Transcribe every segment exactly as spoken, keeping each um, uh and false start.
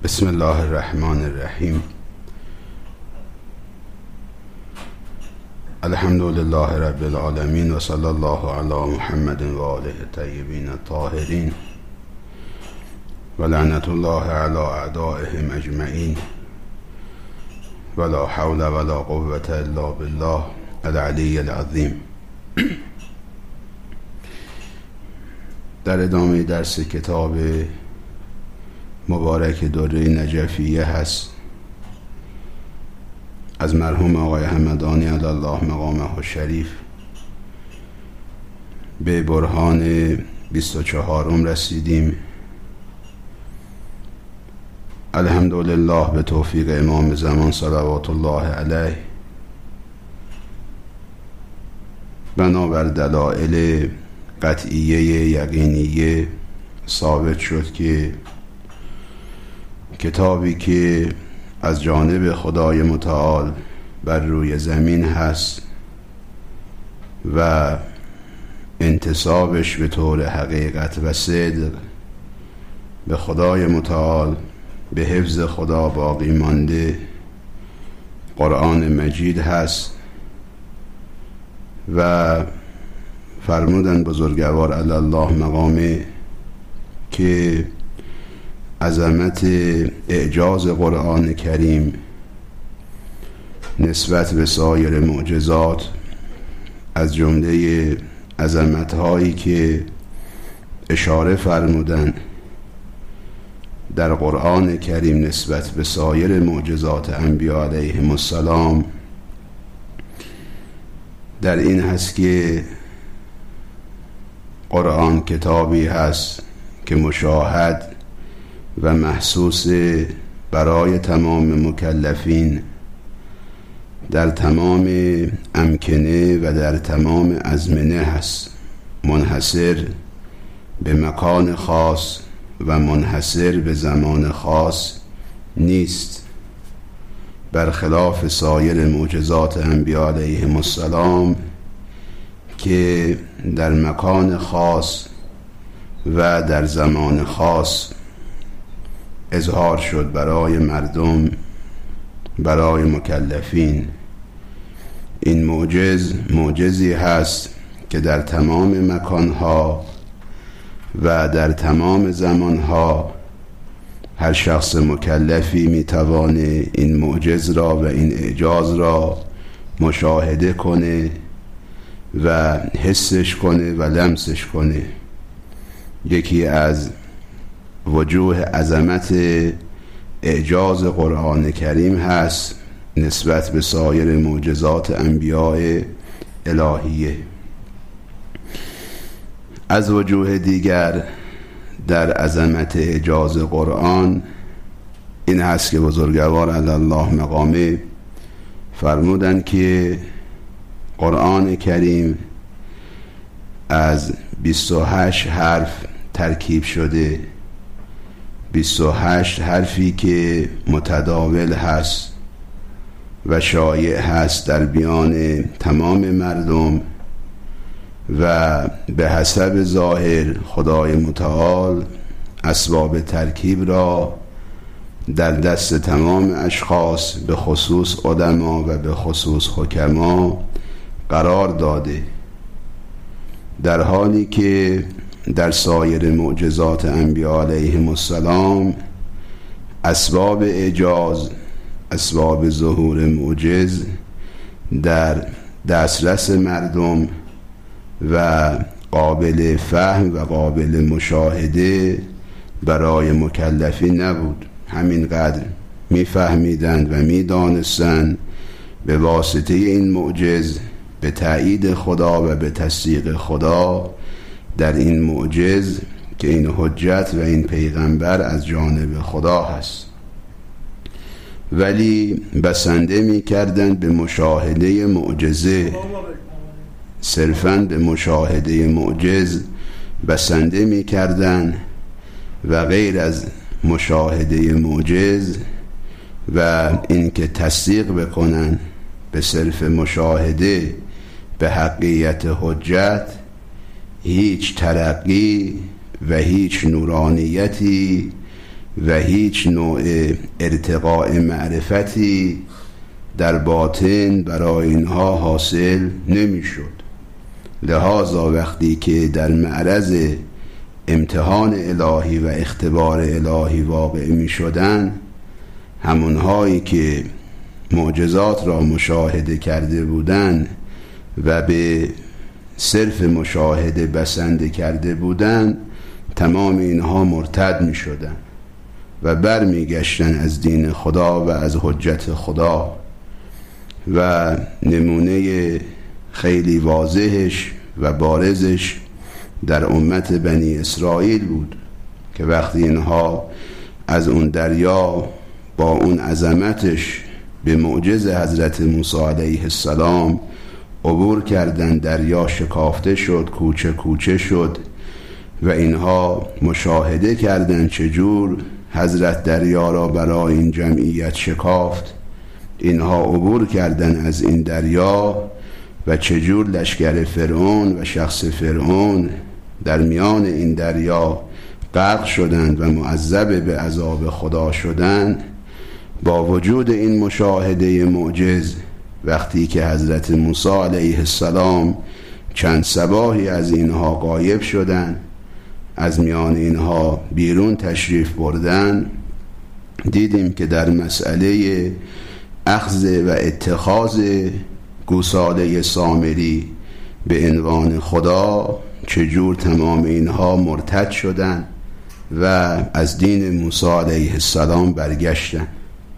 بسم الله الرحمن الرحیم. الحمد لله رب العالمین و صلی الله علی محمد و آله الطیبین الطاهرین و لعنت الله علی اعدائهم اجمعین ولا حول ولا قوة الا بالله العلی العظیم. در ادامه درس کتاب مبارک دوره نجفیه هست از مرحوم آقای همدانی علی الله مقامه الشریف. به برهان بیست و چهارم رسیدیم. الحمدلله به توفیق امام زمان صلوات الله علیه، بنابر دلائل قطعیه یقینیه ثابت شد که کتابی که از جانب خدای متعال بر روی زمین هست و انتسابش به طور حقیقت و صدق به خدای متعال به حفظ خدا باقی مانده قرآن مجید هست و فرمودن بزرگوار علی الله مقامه که عظمت اعجاز قرآن کریم نسبت به سایر معجزات از جمله عظمت‌هایی که اشاره فرمودن در قرآن کریم نسبت به سایر معجزات انبیاء علیهم السلام در این هست که قرآن کتابی هست که مشاهد و محسوس برای تمام مکلفین در تمام امکنه و در تمام ازمنه هست، منحصر به مکان خاص و منحصر به زمان خاص نیست، برخلاف سایر معجزات انبیاء علیهم السلام که در مکان خاص و در زمان خاص اظهار شد برای مردم، برای مکلفین. این معجز معجزی هست که در تمام مکانها و در تمام زمانها هر شخص مکلفی میتوانه این معجز را و این اعجاز را مشاهده کنه و حسش کنه و لمسش کنه. یکی از وجوه عظمت اعجاز قرآن کریم هست نسبت به سایر معجزات انبیاء الهیه. از وجوه دیگر در عظمت اعجاز قرآن این هست که بزرگوار علی الله مقامه فرمودن که قرآن کریم از بیست و هشت حرف ترکیب شده، بیست و هشت حرفی که متداول هست و شایع هست در بیان تمام مردم و به حسب ظاهر خدای متعال اسباب ترکیب را در دست تمام اشخاص به خصوص علما و به خصوص حکما قرار داده، در حالی که در سایر معجزات انبیاء علیهم السلام اسباب اعجاز، اسباب ظهور معجز در دسترس مردم و قابل فهم و قابل مشاهده برای مکلفین نبود. همینقدر میفهمیدند و میدانستند به واسطه این معجز به تأیید خدا و به تصدیق خدا در این معجز که این حجت و این پیغمبر از جانب خدا هست، ولی بسنده می کردن به مشاهده معجزه، صرفاً به مشاهده معجز بسنده می کردن و غیر از مشاهده معجز و اینکه تصدیق بکنن به صرف مشاهده به حقیقت حجت هیچ ترقی و هیچ نورانیتی و هیچ نوع ارتقاء معرفتی در باطن برای اینها حاصل نمی شد. لذا وقتی که در معرض امتحان الهی و اختبار الهی واقع می شدن، همونهایی که معجزات را مشاهده کرده بودند و به صرف مشاهده بسنده کرده بودند، تمام اینها مرتد می شدن و بر می گشتن از دین خدا و از حجت خدا. و نمونه خیلی واضحش و بارزش در امت بنی اسرائیل بود که وقتی اینها از اون دریا با اون عظمتش به معجزه حضرت موسی علیه السلام عبور کردن، دریا شکافته شد، کوچه کوچه شد و اینها مشاهده کردن چجور حضرت دریا را برای این جمعیت شکافت. اینها عبور کردن از این دریا و چجور لشکر فرعون و شخص فرعون در میان این دریا غرق شدند و معذب به عذاب خدا شدند. با وجود این مشاهده معجز، وقتی که حضرت موسی علیه السلام چند صباحی از اینها غایب شدند، از میان اینها بیرون تشریف بردن، دیدیم که در مسئله اخذ و اتخاذ گوساله سامری به عنوان خدا چجور تمام اینها مرتد شدن و از دین موسی علیه السلام برگشتن.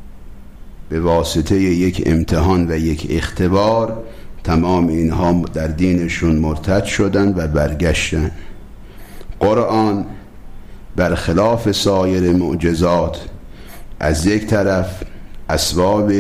به واسطه یک امتحان و یک اختبار تمام اینها در دینشون مرتد شدن و برگشتن. قرآن برخلاف سایر معجزات از یک طرف اسباب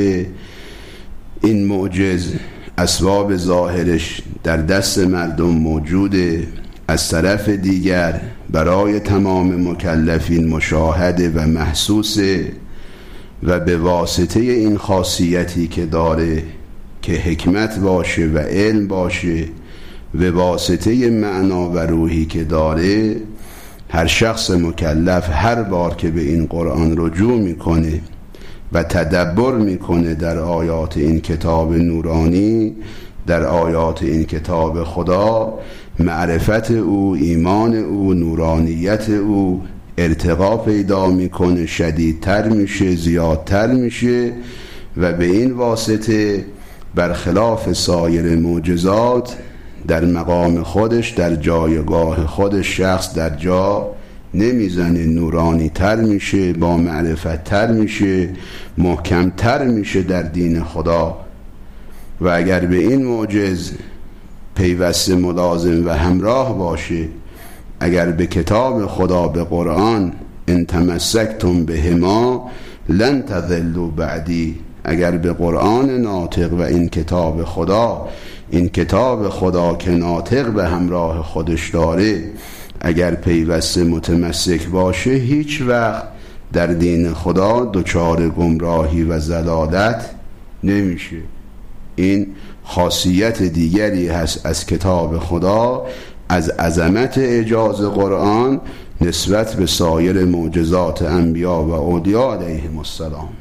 این معجز، اسباب ظاهرش در دست مردم موجوده، از طرف دیگر برای تمام مکلفین مشاهده و محسوسه و به واسطه این خاصیتی که داره که حکمت باشه و علم باشه، به واسطه معنا و روحی که داره، هر شخص مکلف هر بار که به این قرآن رجوع میکنه و تدبر میکنه در آیات این کتاب نورانی، در آیات این کتاب خدا، معرفت او، ایمان او، نورانیت او ارتقا پیدا میکنه، شدیدتر میشه، زیادتر میشه و به این واسطه برخلاف سایر معجزات در مقام خودش، در جایگاه خودش شخص در جا نمیزنه، نورانی تر میشه، با معرفت تر میشه، محکم تر میشه در دین خدا. و اگر به این معجز پیوسته ملازم و همراه باشه، اگر به کتاب خدا، به قرآن، ان تمسکتم بهما لن تضلوا بعدی، اگر به قرآن ناطق و این کتاب خدا، این کتاب خدا که ناطق به همراه خودش داره، اگر پیوسته متمسک باشه، هیچ وقت در دین خدا دچار گمراهی و ضلالت نمیشه. این خاصیت دیگری هست از کتاب خدا، از عظمت اعجاز قرآن نسبت به سایر معجزات انبیا و اولیا علیهم السلام.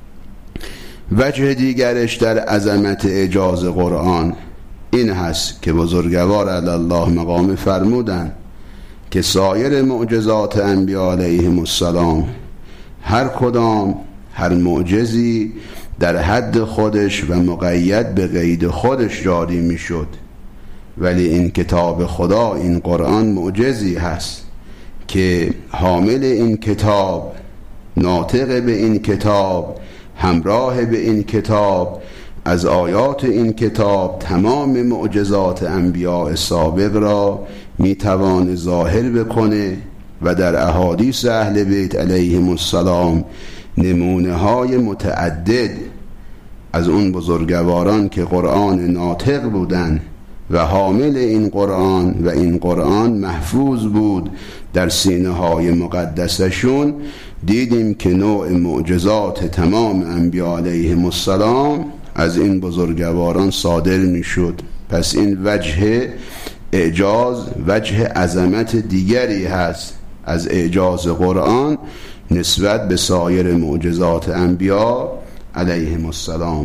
وجه دیگرش در عظمت اعجاز قرآن این هست که بزرگوار علی الله مقام فرمودن که سایر معجزات انبیا علیهم السلام هر کدام، هر معجزی در حد خودش و مقید به قید خودش جاری می شد، ولی این کتاب خدا، این قرآن معجزی هست که حامل این کتاب، ناطق به این کتاب، همراه به این کتاب، از آیات این کتاب تمام معجزات انبیاء سابق را میتوان ظاهر بکنه و در احادیث اهل بیت علیهم السلام نمونه های متعدد از اون بزرگواران که قرآن ناطق بودن و حامل این قرآن و این قرآن محفوظ بود در سینه های مقدسشون، دیدیم که نوع معجزات تمام انبیاء علیهم السلام از این بزرگواران صادر می شد. پس این وجه اعجاز، وجه عظمت دیگری هست از اعجاز قرآن نسبت به سایر معجزات انبیا علیهم السلام.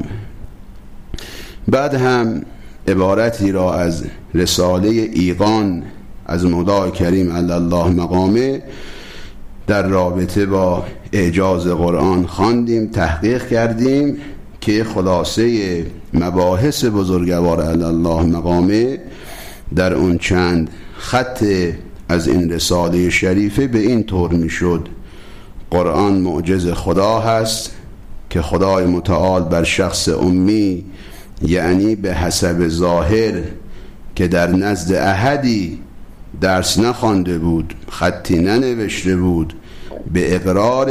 بعد هم عبارتی را از رساله ایقان از مولای کریم علی الله مقامه در رابطه با اعجاز قرآن خواندیم، تحقیق کردیم که خلاصه مباحث بزرگوار علی الله مقامه در اون چند خط از این رساله شریفه به این طور می شد: قرآن معجز خدا هست که خدای متعال بر شخص امی، یعنی به حسب ظاهر که در نزد احدی درس نخوانده بود، خطی ننوشته بود، به اقرار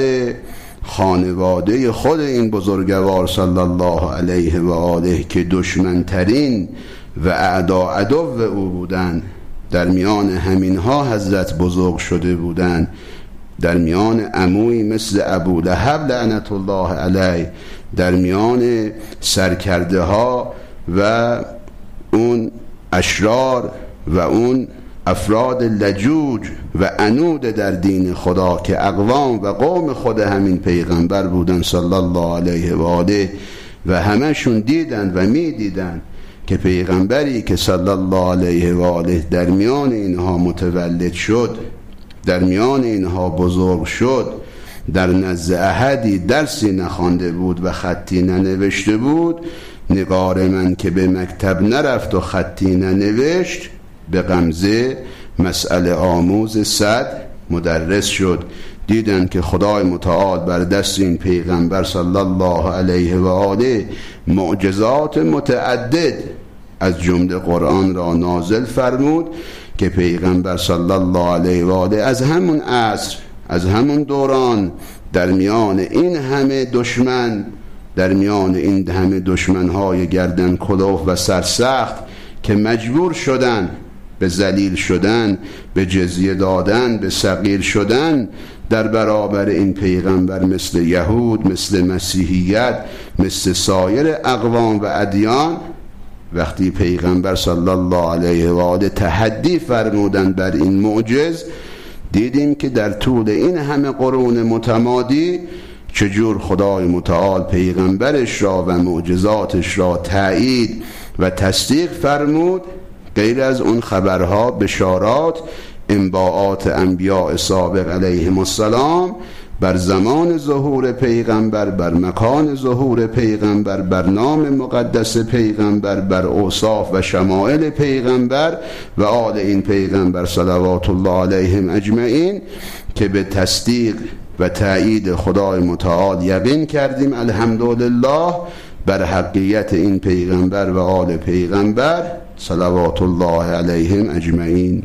خانواده خود این بزرگوار صلی الله علیه و آله که دشمنترین و اعدا عدو او بودند، در میان همینها حضرت بزرگ شده بودند، در میان عموی مثل ابو لهب لعنت الله علیه، در میان سرکرده ها و اون اشرار و اون افراد لجوج و عنود در دین خدا که اقوام و قوم خود همین پیغمبر بودن صلی الله علیه و آله، و همشون دیدن و می دیدن که پیغمبری که صلی الله علیه و آله در میان اینها متولد شد، در میان اینها بزرگ شد، در نزد احدی درسی نخوانده بود و خطی ننوشته بود. نگار من که به مکتب نرفت و خطی ننوشت، به غمزه مسئله آموز صد مدرس شد. دیدن که خدای متعال بر دست این پیغمبر صلی الله علیه و آله معجزات متعدد از جمله قرآن را نازل فرمود که پیغمبر صلی الله علیه و آله از همون عصر، از همون دوران، در میان این همه دشمن، در میان این همه دشمنهای گردن کلوف و سرسخت که مجبور شدن به ذلیل شدن، به جزیه دادن، به صغیر شدن در برابر این پیغمبر، مثل یهود، مثل مسیحیت، مثل سایر اقوام و ادیان، وقتی پیغمبر صلی الله علیه و آله تحدی فرمودن بر این معجز، دیدیم که در طول این همه قرون متمادی چجور خدای متعال پیغمبرش را و معجزاتش را تایید و تصدیق فرمود. غیر از اون خبرها، بشارات، انباءات انبیاء سابق علیهم السلام بر زمان ظهور پیغمبر، بر مکان ظهور پیغمبر، بر نام مقدس پیغمبر، بر اوصاف و شمائل پیغمبر و آل این پیغمبر صلوات الله علیهم اجمعین که به تصدیق و تایید خدای متعال یقین کردیم الحمدلله بر حقیقت این پیغمبر و آل پیغمبر صلوات الله علیهم اجمعین.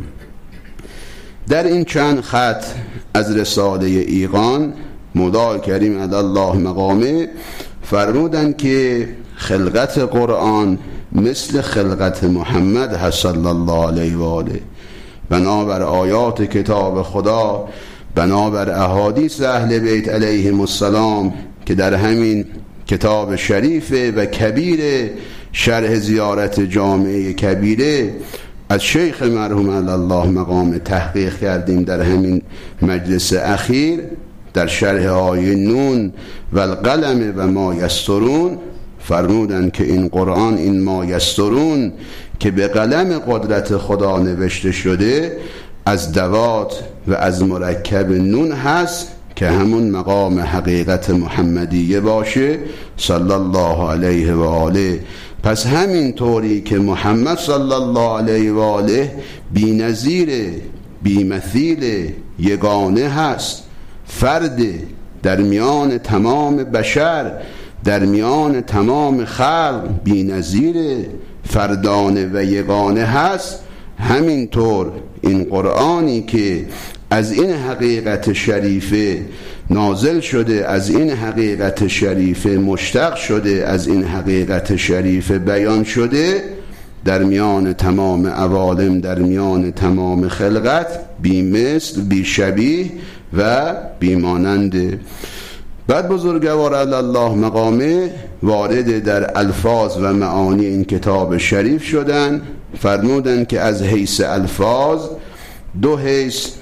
در این چند خط از رساله ایقان مولای کریم علی الله مقامه فرمودند که خلقت قرآن مثل خلقت محمد هست صلی الله علیه و آله، بنابر آیات کتاب خدا، بنابر احادیث اهل بیت علیهم السلام که در همین کتاب شریف و کبیر شرح زیارت جامعه کبیره از شیخ مرحوم علی الله مقام تحقیق کردیم در همین مجلس اخیر، در شرح آیه نون و القلم و ما یسطرون فرمودن که این قرآن، این ما یسطرون که به قلم قدرت خدا نوشته شده، از دوات و از مرکب نون هست که همون مقام حقیقت محمدیه باشه صلی الله علیه و آله. پس همین طوری که محمد صلی الله علیه و آله بی نظیر، بی مثیل، یگانه هست، فرد در میان تمام بشر، در میان تمام خلق بی نظیر، فردانه و یگانه هست، همینطور این قرآنی که از این حقیقت شریفه نازل شده، از این حقیقت شریفه مشتق شده، از این حقیقت شریفه بیان شده، در میان تمام عوالم، در میان تمام خلقت بی مثل، بی شبیه و بی ماننده. بعد بزرگوار علی الله مقامه وارد در الفاظ و معانی این کتاب شریف شدن. فرمودن که از حیث الفاظ دو حیث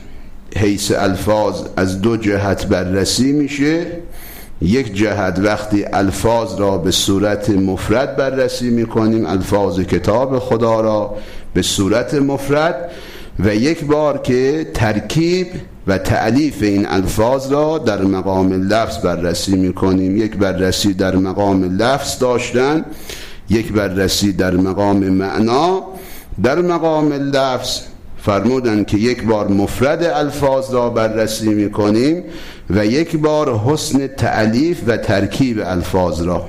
حیث الفاظ از دو جهت بررسی میشه. یک جهت وقتی الفاظ را به صورت مفرد بررسی میکنیم، الفاظ کتاب خدا را به صورت مفرد، و یک بار که ترکیب و تألیف این الفاظ را در مقام لفظ بررسی میکنیم. یک بررسی در مقام لفظ داشتن، یک بررسی در مقام معنا. در مقام لفظ فرمودن که یک بار مفرد الفاظ را بررسی میکنیم و یک بار حسن تألیف و ترکیب الفاظ را.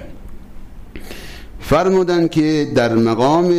فرمودن که در مقام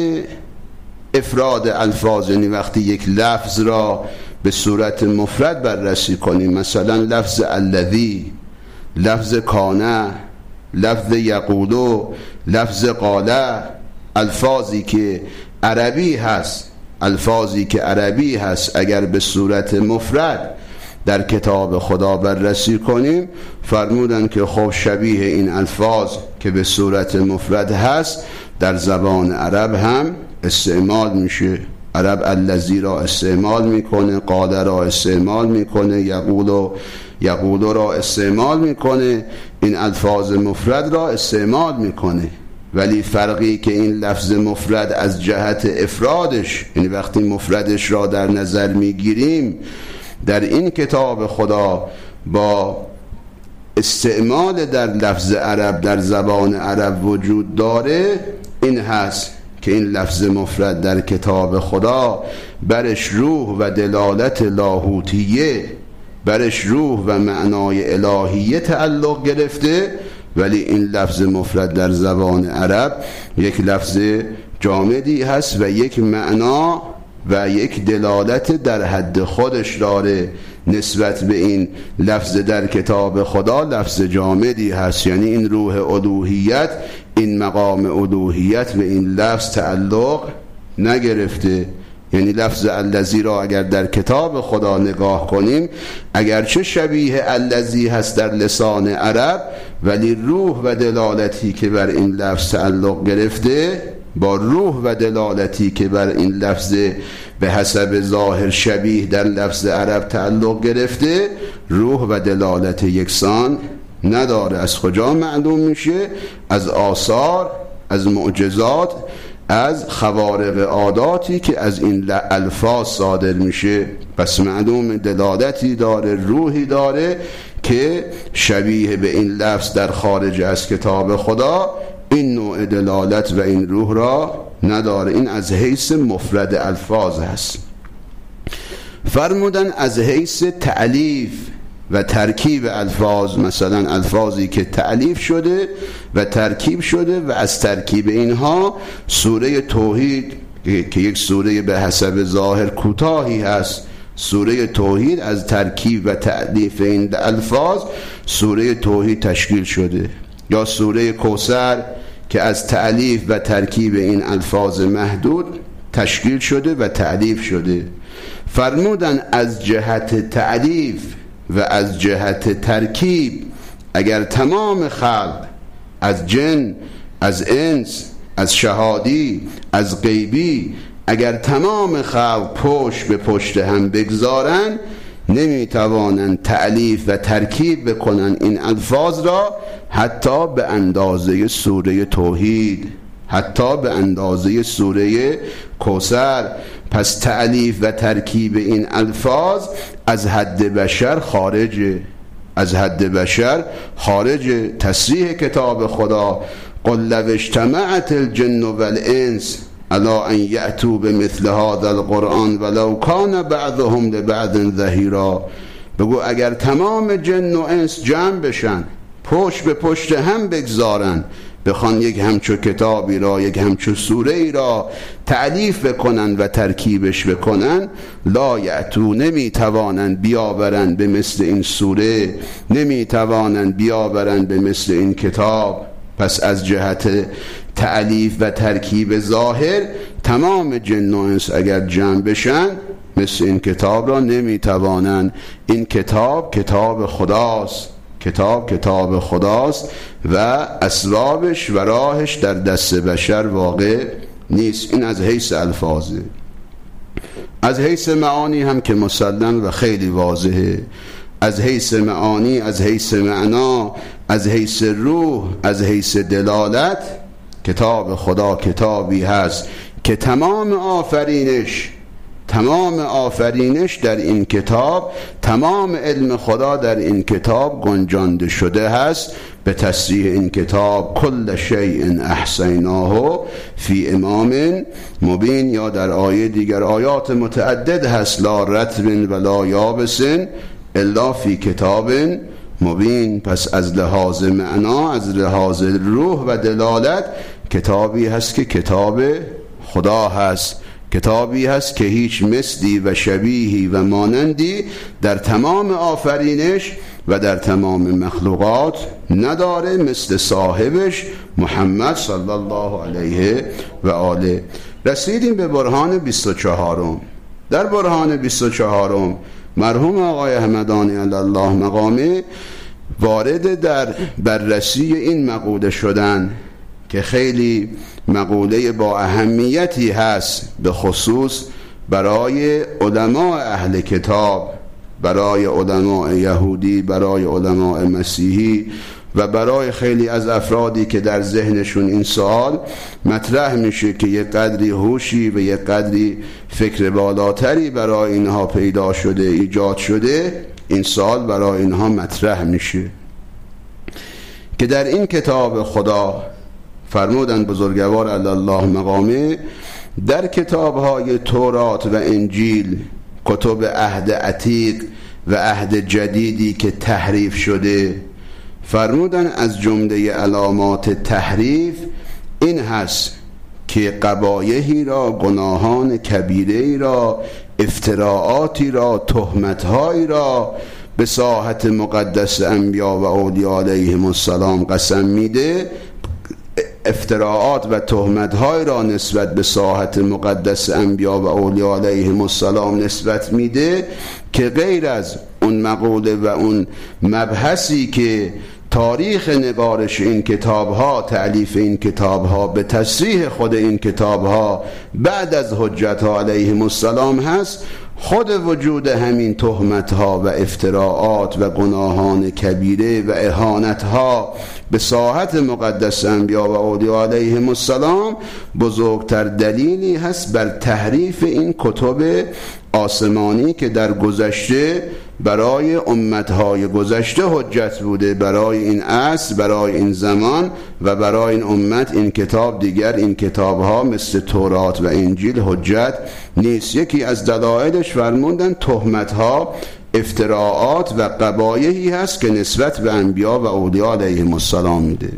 افراد الفاظ، یعنی وقتی یک لفظ را به صورت مفرد بررسی کنیم، مثلا لفظ الذی، لفظ کانه، لفظ یقولو، لفظ قاله، الفاظی که عربی هست الفاظی که عربی هست اگر به صورت مفرد در کتاب خدا بررسی کنیم، فرمودن که خب شبیه این الفاظ که به صورت مفرد هست در زبان عرب هم استعمال میشه. عرب الذی را استعمال میکنه، قاله را استعمال میکنه، یقولو یقولو را استعمال میکنه، این الفاظ مفرد را استعمال میکنه. ولی فرقی که این لفظ مفرد از جهت افرادش، یعنی وقتی مفردش را در نظر میگیریم در این کتاب خدا با استعمال در لفظ عرب در زبان عرب وجود داره، این هست که این لفظ مفرد در کتاب خدا برش روح و دلالت لاهوتیه، برش روح و معنای الهیه تعلق گرفته، ولی این لفظ مفرد در زبان عرب یک لفظ جامدی هست و یک معنا و یک دلالت در حد خودش داره. نسبت به این لفظ در کتاب خدا لفظ جامدی هست، یعنی این روح الوهیت، این مقام الوهیت به این لفظ تعلق نگرفته. یعنی لفظ الذی را اگر در کتاب خدا نگاه کنیم، اگرچه شبیه الذی هست در لسان عرب، ولی روح و دلالتی که بر این لفظ تعلق گرفته با روح و دلالتی که بر این لفظ به حسب ظاهر شبیه در لفظ عرب تعلق گرفته، روح و دلالت یکسان نداره. از کجا معلوم میشه؟ از آثار، از معجزات، از خوارق عاداتی که از این الفاظ صادر میشه. پس معلوم دلالتی داره، روحی داره که شبیه به این لفظ در خارج از کتاب خدا این نوع دلالت و این روح را نداره. این از حیث مفرد الفاظ هست. فرمودن از حیث تألیف و ترکیب الفاظ، مثلا الفاظی که تألیف شده و ترکیب شده و از ترکیب اینها سوره توحید که یک سوره به حسب ظاهر کوتاهی هست، سوره توحید از ترکیب و تألیف این الفاظ سوره توحید تشکیل شده. یا سوره کوثر که از تألیف و ترکیب این الفاظ محدود تشکیل شده و تألیف شده. فرمودن از جهت تألیف و از جهت ترکیب اگر تمام خلق از جن، از انس، از شهادی، از غیبی، اگر تمام خلق پشت به پشت هم بگذارن، نمیتوانند تألیف و ترکیب بکنن این الفاظ را حتی به اندازه سوره توحید، حتی به اندازه سوره کوثر. پس تألیف و ترکیب این الفاظ از حد بشر خارجه، از حد بشر خارجه. تصریح کتاب خدا قل لو اجتمعت الجن والانس الا ان یأتوا بمثل هذا القرآن ولو کان بعضهم لبعض ظهیرا. بگو اگر تمام جن و انس جمع بشن، پشت به پشت هم بگذارن، بخوان یک همچو کتابی را، یک همچو سوره ای را تألیف بکنن و ترکیبش بکنن، لا یأتو، نمیتوانن بیاورن به مثل این سوره، نمیتوانن بیاورن به مثل این کتاب. پس از جهت تألیف و ترکیب ظاهر تمام جن و انس اگر جمع بشن مثل این کتاب را نمیتوانن. این کتاب کتاب خداست، کتاب کتاب خداست و اسبابش و راهش در دست بشر واقع نیست. این از حیث الفاظه. از حیث معانی هم که مسلم و خیلی واضحه، از حیث معانی، از حیث معنا، از حیث روح، از حیث دلالت، کتاب خدا کتابی هست که تمام آفرینش تمام آفرینش در این کتاب، تمام علم خدا در این کتاب گنجانده شده هست. به تصریح این کتاب کل شیء احصیناه فی امام مبین، یا در آیه دیگر آیات متعدد هست لا رطب ولا یابس الا فی کتاب مبین. پس از لحاظ معنا، از لحاظ روح و دلالت، کتابی هست که کتاب خدا هست، کتابی هست که هیچ مثلی و شبیهی و مانندی در تمام آفرینش و در تمام مخلوقات نداره مثل صاحبش محمد صلی الله علیه و آله. رسیدیم به برهان بیست و چهارم. در برهان بیست و چهارم مرحوم آقای همدانی علی الله مقامه وارد در بررسی این مقوله شدن که خیلی مقوله با اهمیتی هست، به خصوص برای علماء اهل کتاب، برای علماء یهودی، برای علماء مسیحی و برای خیلی از افرادی که در ذهنشون این سوال مطرح میشه که یک قدری هوشی و یک قدری فکر بالاتری برای اینها پیدا شده، ایجاد شده، این سوال برای اینها مطرح میشه که در این کتاب خدا فرمودن بزرگوار علی الله مقامه، در کتاب‌های تورات و انجیل، کتب عهد عتیق و عهد جدیدی که تحریف شده، فرمودن از جمله علامات تحریف این هست که قبایحی را، گناهان کبیره‌ای را، افتراعاتی را، تهمت‌هایی را به ساحت مقدس انبیا و اولیاء علیهم السلام قسم میده، افتراعات و تهمت‌های را نسبت به ساحت مقدس انبیا و اولیاء علیهم السلام نسبت میده که غیر از اون مقوله و اون مبحثی که تاریخ نگارش این کتاب‌ها، تألیف این کتاب‌ها به تصریح خود این کتاب‌ها بعد از حجت‌ها علیهم السلام هست، خود وجود همین تهمت‌ها و افتراعات و گناهان کبیره و اهانت‌ها به ساحت مقدس انبیا و اولیاء علیهم السلام بزرگتر دلیلی هست بر تحریف این کتب آسمانی که در گذشته برای امتهای گذشته حجت بوده، برای این عصر، برای این زمان و برای این امت این کتاب دیگر، این کتابها مثل تورات و انجیل حجت نیست. یکی از دلایلش فرموندن تهمتها، افتراعات و قبایحی هست که نسبت به انبیا و اولیاء علیهم السلام میده.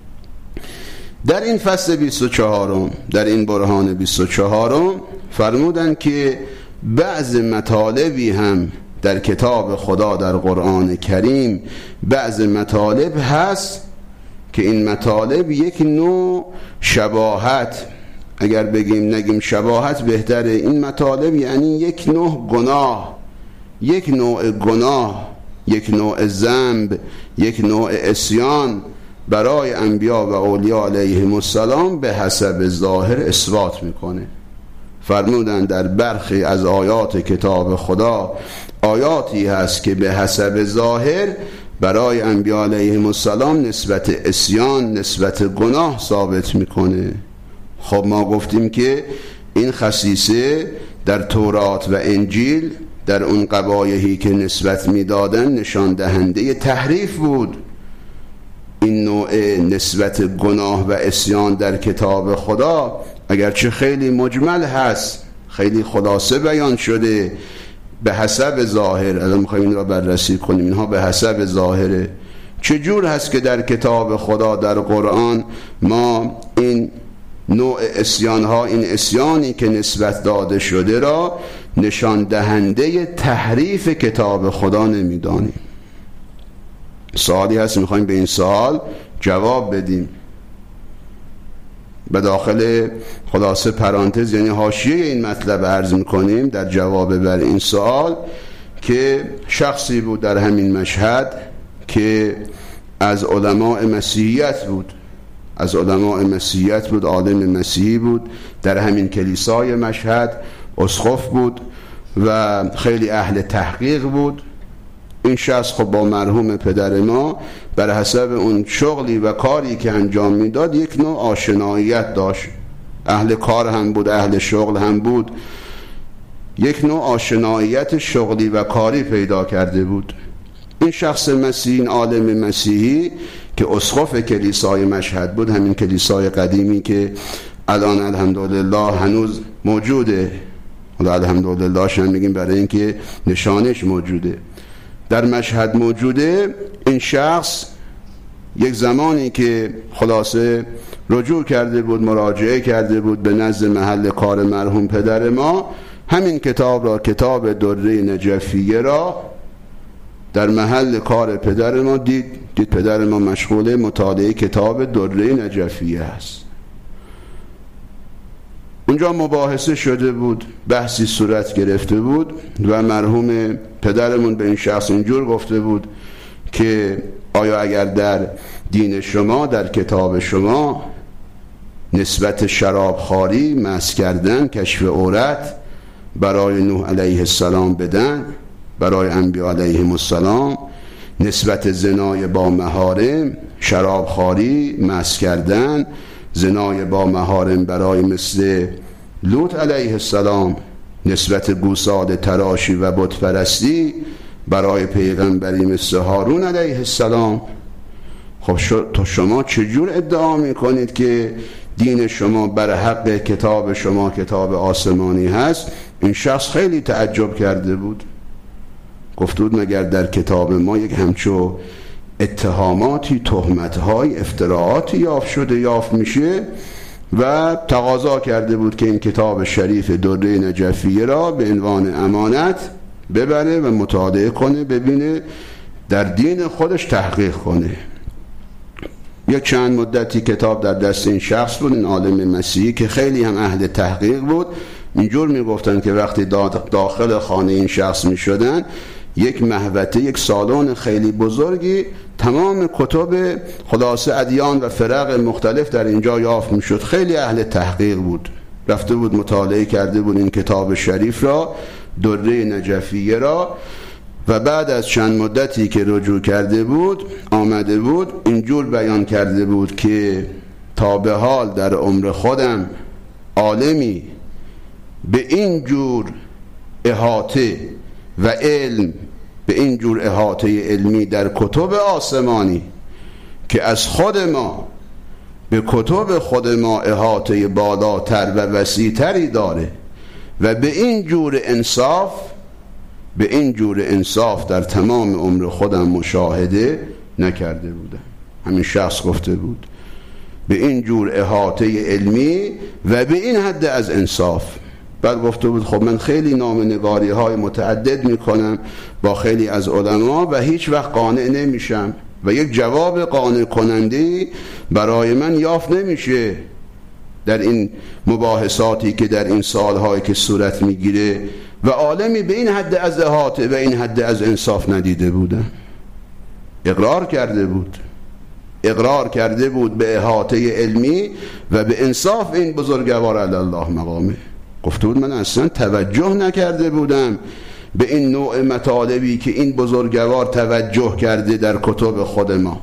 در این فصل بیست و چهارم، در این برهان بیست و چهارم فرمودن که بعض مطالبی هم در کتاب خدا، در قرآن کریم، بعض مطالب هست که این مطالب یک نوع شباهت، اگر بگیم نگیم شباهت بهتره، این مطالب یعنی یک نوع گناه، یک نوع گناه، یک نوع ذنب، یک نوع عصیان برای انبیا و اولیاء علیهم السلام به حسب ظاهر اثبات میکنه. فرمودن در برخی از آیات کتاب خدا آیاتی هست که به حسب ظاهر برای انبیا علیهم السلام نسبت عصیان، نسبت گناه ثابت میکنه. خب ما گفتیم که این خصیصه در تورات و انجیل، در اون قبایحی که نسبت میدادن، نشان دهنده تحریف بود. این نوع نسبت گناه و عصیان در کتاب خدا اگرچه خیلی مجمل هست، خیلی خلاصه بیان شده، به حسب ظاهر، الان میخوایم این را بررسی کنیم، اینها به حسب ظاهره. چجور هست که در کتاب خدا، در قرآن، ما این نوع عصیان ها، این عصیانی که نسبت داده شده را نشان دهنده تحریف کتاب خدا نمیدانیم؟ سوالی هست، میخوایم به این سوال جواب بدیم. به داخل خلاصه پرانتز، یعنی حاشیه این مطلب عرض میکنیم در جواب بر این سوال که شخصی بود در همین مشهد که از علماء مسیحیت بود، از علماء مسیحیت بود، عالم مسیحی بود، در همین کلیسای مشهد اسقف بود و خیلی اهل تحقیق بود. این شخص خب با مرحوم پدر ما بر حسب اون شغلی و کاری که انجام میداد یک نوع آشناییت داشت، اهل کار هم بود، اهل شغل هم بود، یک نوع آشناییت شغلی و کاری پیدا کرده بود. این شخص مسیحی، این عالم مسیحی که اسقف کلیسای مشهد بود، همین کلیسای قدیمی که الان الحمدلله هنوز موجوده، حالا الحمدلله شما میگیم برای اینکه نشانش موجوده، در مشهد موجوده. این شخص یک زمانی که خلاصه رجوع کرده بود، مراجعه کرده بود به نزد محل کار مرحوم پدر ما، همین کتاب را، کتاب دره نجفیه را در محل کار پدر ما دید. دید پدر ما مشغول مطالعه کتاب دره نجفیه است. اونجا مباحثه شده بود، بحثی صورت گرفته بود و مرحوم پدرمون به این شخص اینجور گفته بود که آیا اگر در دین شما، در کتاب شما نسبت شرابخواری، مست کردن، کشف عورت برای نوح علیه السلام بدن، برای انبیاء علیهم السلام نسبت زنای با محارم، شرابخواری، مست کردن، زنای با محارم برای مثل لوط علیه السلام، نسبت گوساله تراشی و بت پرستی برای پیغمبری مثل هارون علیه السلام. خب تو شما چجور ادعا میکنید که دین شما بر حق کتاب شما کتاب آسمانی هست؟ این شخص خیلی تعجب کرده بود، گفت بود مگر در کتاب ما یک همچو اتهاماتی، تهمت‌های، افتراعاتی یافت شده، یافت میشه؟ و تقاضا کرده بود که این کتاب شریف دره نجفیه را به عنوان امانت ببره و مطالعه کنه، ببینه، در دین خودش تحقیق کنه. یک چند مدتی کتاب در دست این شخص بود، این عالم مسیحی که خیلی هم اهل تحقیق بود. اینجور میگفتن که وقتی داخل خانه این شخص میشدن، یک محوطه، یک سالن خیلی بزرگی، تمام کتب خلاصه ادیان و فرق مختلف در اینجا یافت میشد. خیلی اهل تحقیق بود، رفته بود مطالعه کرده بود این کتاب شریف را، دره نجفیه را، و بعد از چند مدتی که رجوع کرده بود، آمده بود اینجور بیان کرده بود که تا به حال در عمر خودم عالمی به این جور احاطه و علم، به این جور احاطه علمی در کتب آسمانی که از خود ما به کتب خود ما احاطه بالاتر و وسیع‌تری داره و به این جور انصاف، به این جور انصاف در تمام عمر خودم مشاهده نکرده بودم. همین شخص گفته بود به این جور احاطه علمی و به این حد از انصاف. بعد گفته بود خب من خیلی نامه‌نگاری های متعدد میکنم با خیلی از علما و هیچ وقت قانع نمیشم و یک جواب قانع کننده برای من یافت نمیشه در این مباحثاتی که در این سالهایی که صورت میگیره، و عالمی به این حد از احاطه و این حد از انصاف ندیده بودم. اقرار کرده بود، اقرار کرده بود به احاطه علمی و به انصاف این بزرگوار علی الله مقامه. گفته بود من اصلا توجه نکرده بودم به این نوع مطالبی که این بزرگوار توجه کرده در کتب خود ما.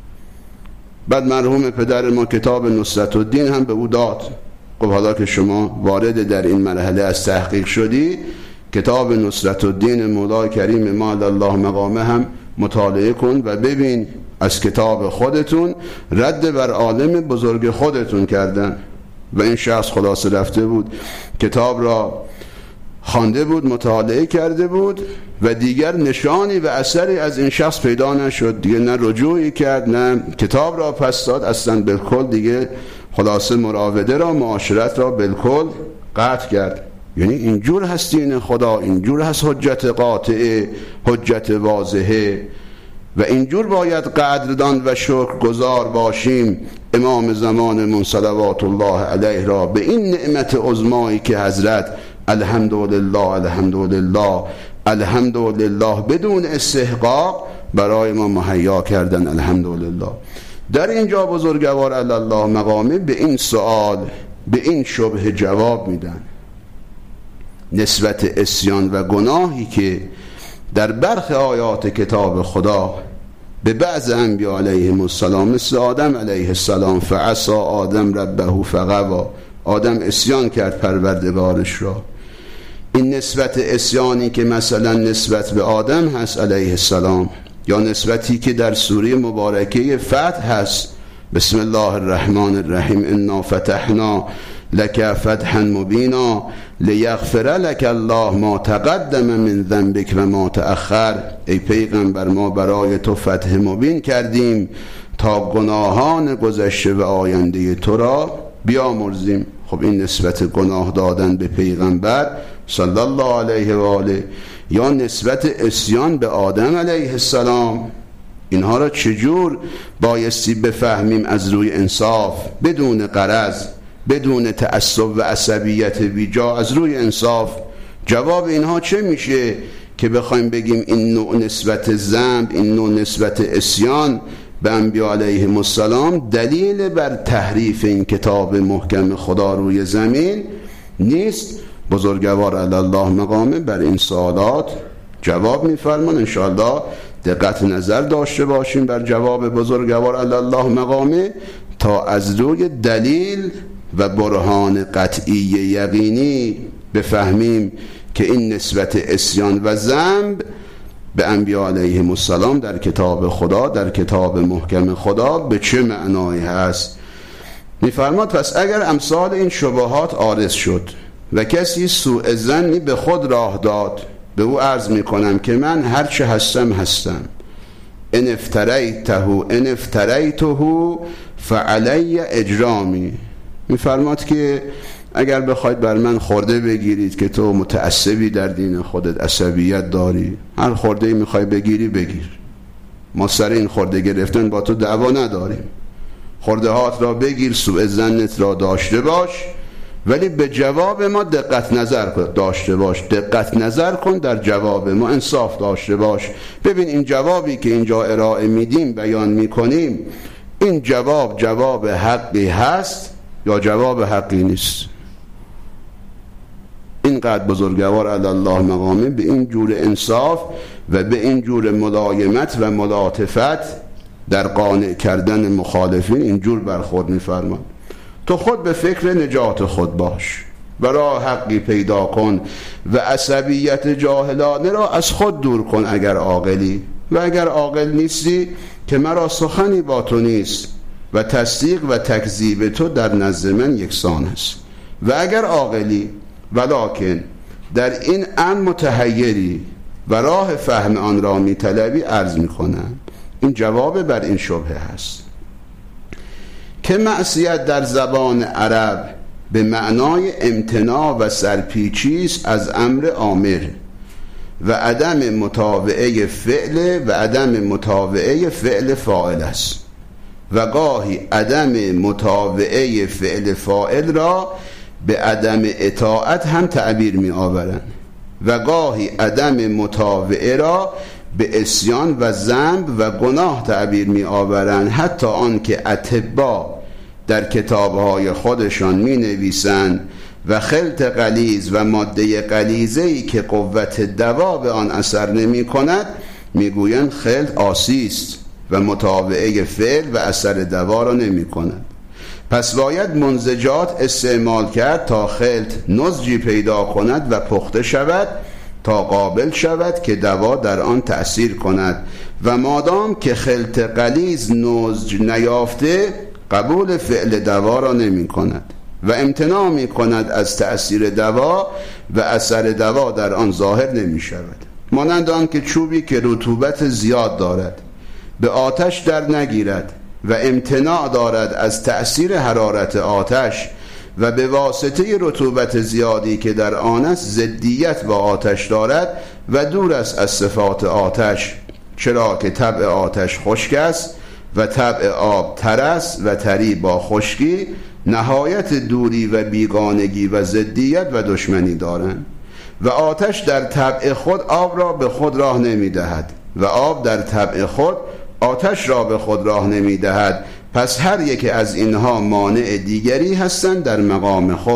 بعد مرحوم پدر ما کتاب نصرت الدین هم به او داد. خب حالا که شما وارد در این مرحله از تحقیق شدی، کتاب نصرت الدین مولای کریم ما علی الله مقامه هم مطالعه کن و ببین از کتاب خودتون رد بر عالم بزرگ خودتون کردن. و این شخص خلاصه رفته بود کتاب را خوانده بود، مطالعه کرده بود و دیگر نشانی و اثری از این شخص پیدا نشد. دیگه نه رجوعی کرد، نه کتاب را پس داد، اصلا بالکل دیگه خلاصه مراوده را، معاشرت را بالکل قطع کرد. یعنی اینجور هست دین خدا، اینجور هست حجت قاطعه، حجت واضحه، و اینجور باید قدردان و شکرگزار باشیم امام زمانمون صلوات الله علیه را به این نعمت عظمایی که حضرت الحمدلله الحمدلله الحمدلله بدون استحقاق برای ما مهیا کردن. الحمدلله. در اینجا بزرگوار علی الله مقامه به این سوال، به این شبهه جواب میدن. نسبت عصیان و گناهی که در برخی آیات کتاب خدا به بعض انبیا علیهم السلام مثل آدم علیه السلام فعصی آدم ربه فغوی، آدم عصیان کرد پروردگارش را. این نسبت عصیانی که مثلا نسبت به آدم هست علیه السلام، یا نسبتی که در سوره مبارکه فتح هست بسم الله الرحمن الرحیم انا فتحنا لك فتحا مبینا لیغفر لك الله ما تقدم من ذنبک و ما تأخر، ای پیغمبر ما برای تو فتح مبین کردیم تا گناهان گذشته و آینده تو را بیامرزیم. خب این نسبت گناه دادن به پیغمبر صلی الله علیه و آله یا نسبت عصیان به آدم علیه السلام، اینها را چجور بایستی بفهمیم از روی انصاف، بدون غرض، بدون تعصب و عصبیت بیجا، از روی انصاف. جواب اینها چه میشه که بخوایم بگیم این نوع نسبت ذنب، این نوع نسبت عصیان به انبیا علیهم السلام دلیل بر تحریف این کتاب محکم خدا روی زمین نیست؟ بزرگوار علی الله مقامه بر این سوالات جواب میفرمان. انشاءالله دقت نظر داشته باشیم بر جواب بزرگوار علی الله مقامه تا از روی دلیل و برهان قطعی یقینی بفهمیم که این نسبت عصیان و ذنب به انبیا علیهم السلام در کتاب خدا، در کتاب محکم خدا به چه معنایی هست. میفرماد پس اگر امثال این شبهات عارض شد و کسی سوء ظنی به خود راه داد، به او عرض میکنم که من هرچه هستم هستم، ان افتریته ان افتریته فعلی اجرامی. میفرماد که اگر بخواید بر من خورده بگیرید که تو متعصبی در دین خودت، عصبیت داری، هر خورده میخوای بگیری بگیر، ما سر این خورده گرفتن با تو دعوا نداریم، خورده هات را بگیر، سوء ظنت را داشته باش، ولی به جواب ما دقت نظر داشته باش، دقت نظر کن در جواب ما، انصاف داشته باش. ببین این جوابی که اینجا ارائه میدیم، بیان میکنیم، این جواب جواب حقی هست یا جواب حقی نیست؟ اینقدر بزرگوار علی الله مقامه به این جور انصاف و به این جور ملایمت و ملاطفت در قانع کردن مخالفین اینجور برخورد می‌فرماد. تو خود به فکر نجات خود باش و راه حقی پیدا کن و عصبیت جاهلانه را از خود دور کن اگر عاقلی، و اگر عاقل نیستی که مرا سخنی با تو نیست و تصدیق و تکذیب تو در نزد من یکسان است. و اگر عاقلی ولکن در این امر متحیری و راه فهم آن را می طلبی، عرض می کنم این جواب بر این شبهه هست که معصیت در زبان عرب به معنای امتناع و سرپیچی است از امر آمر و عدم متابعه فعل و عدم متابعه فعل فاعل است، و گاهی عدم متابعه فعل فاعل را به عدم اطاعت هم تعبیر می آورند و گاهی عدم متابعه را به عصیان و ذنب و گناه تعبیر می آورند، حتی آن که اطباء در کتابهای خودشان می نویسند و خلط غلیظ و ماده غلیظه‌ای که قوت دوا به آن اثر نمی کند می گویند خلط عاصی است و متابعه فعل و اثر دوا را نمی کند. پس باید منزجات استعمال کرد تا خلط نضجی پیدا کند و پخته شود تا قابل شود که دوا در آن تأثیر کند، و مادام که خلط غلیظ نضج نیافته قبول فعل دوا را نمی کند و امتناع می کند از تأثیر دوا و اثر دوا در آن ظاهر نمی شود. مانند آن که چوبی که رطوبت زیاد دارد به آتش در نگیرد و امتناع دارد از تأثیر حرارت آتش و به واسطه رطوبت زیادی که در آن است ضدیت با آتش دارد و دور است از صفات آتش، چرا که طبع آتش خشک است و طبع آب تر است و تری با خشکی نهایت دوری و بیگانگی و ضدیت و دشمنی دارند، و آتش در طبع خود آب را به خود راه نمی دهد و آب در طبع خود آتش را به خود راه نمی دهد. پس هر یک از اینها مانع دیگری هستند در مقام خود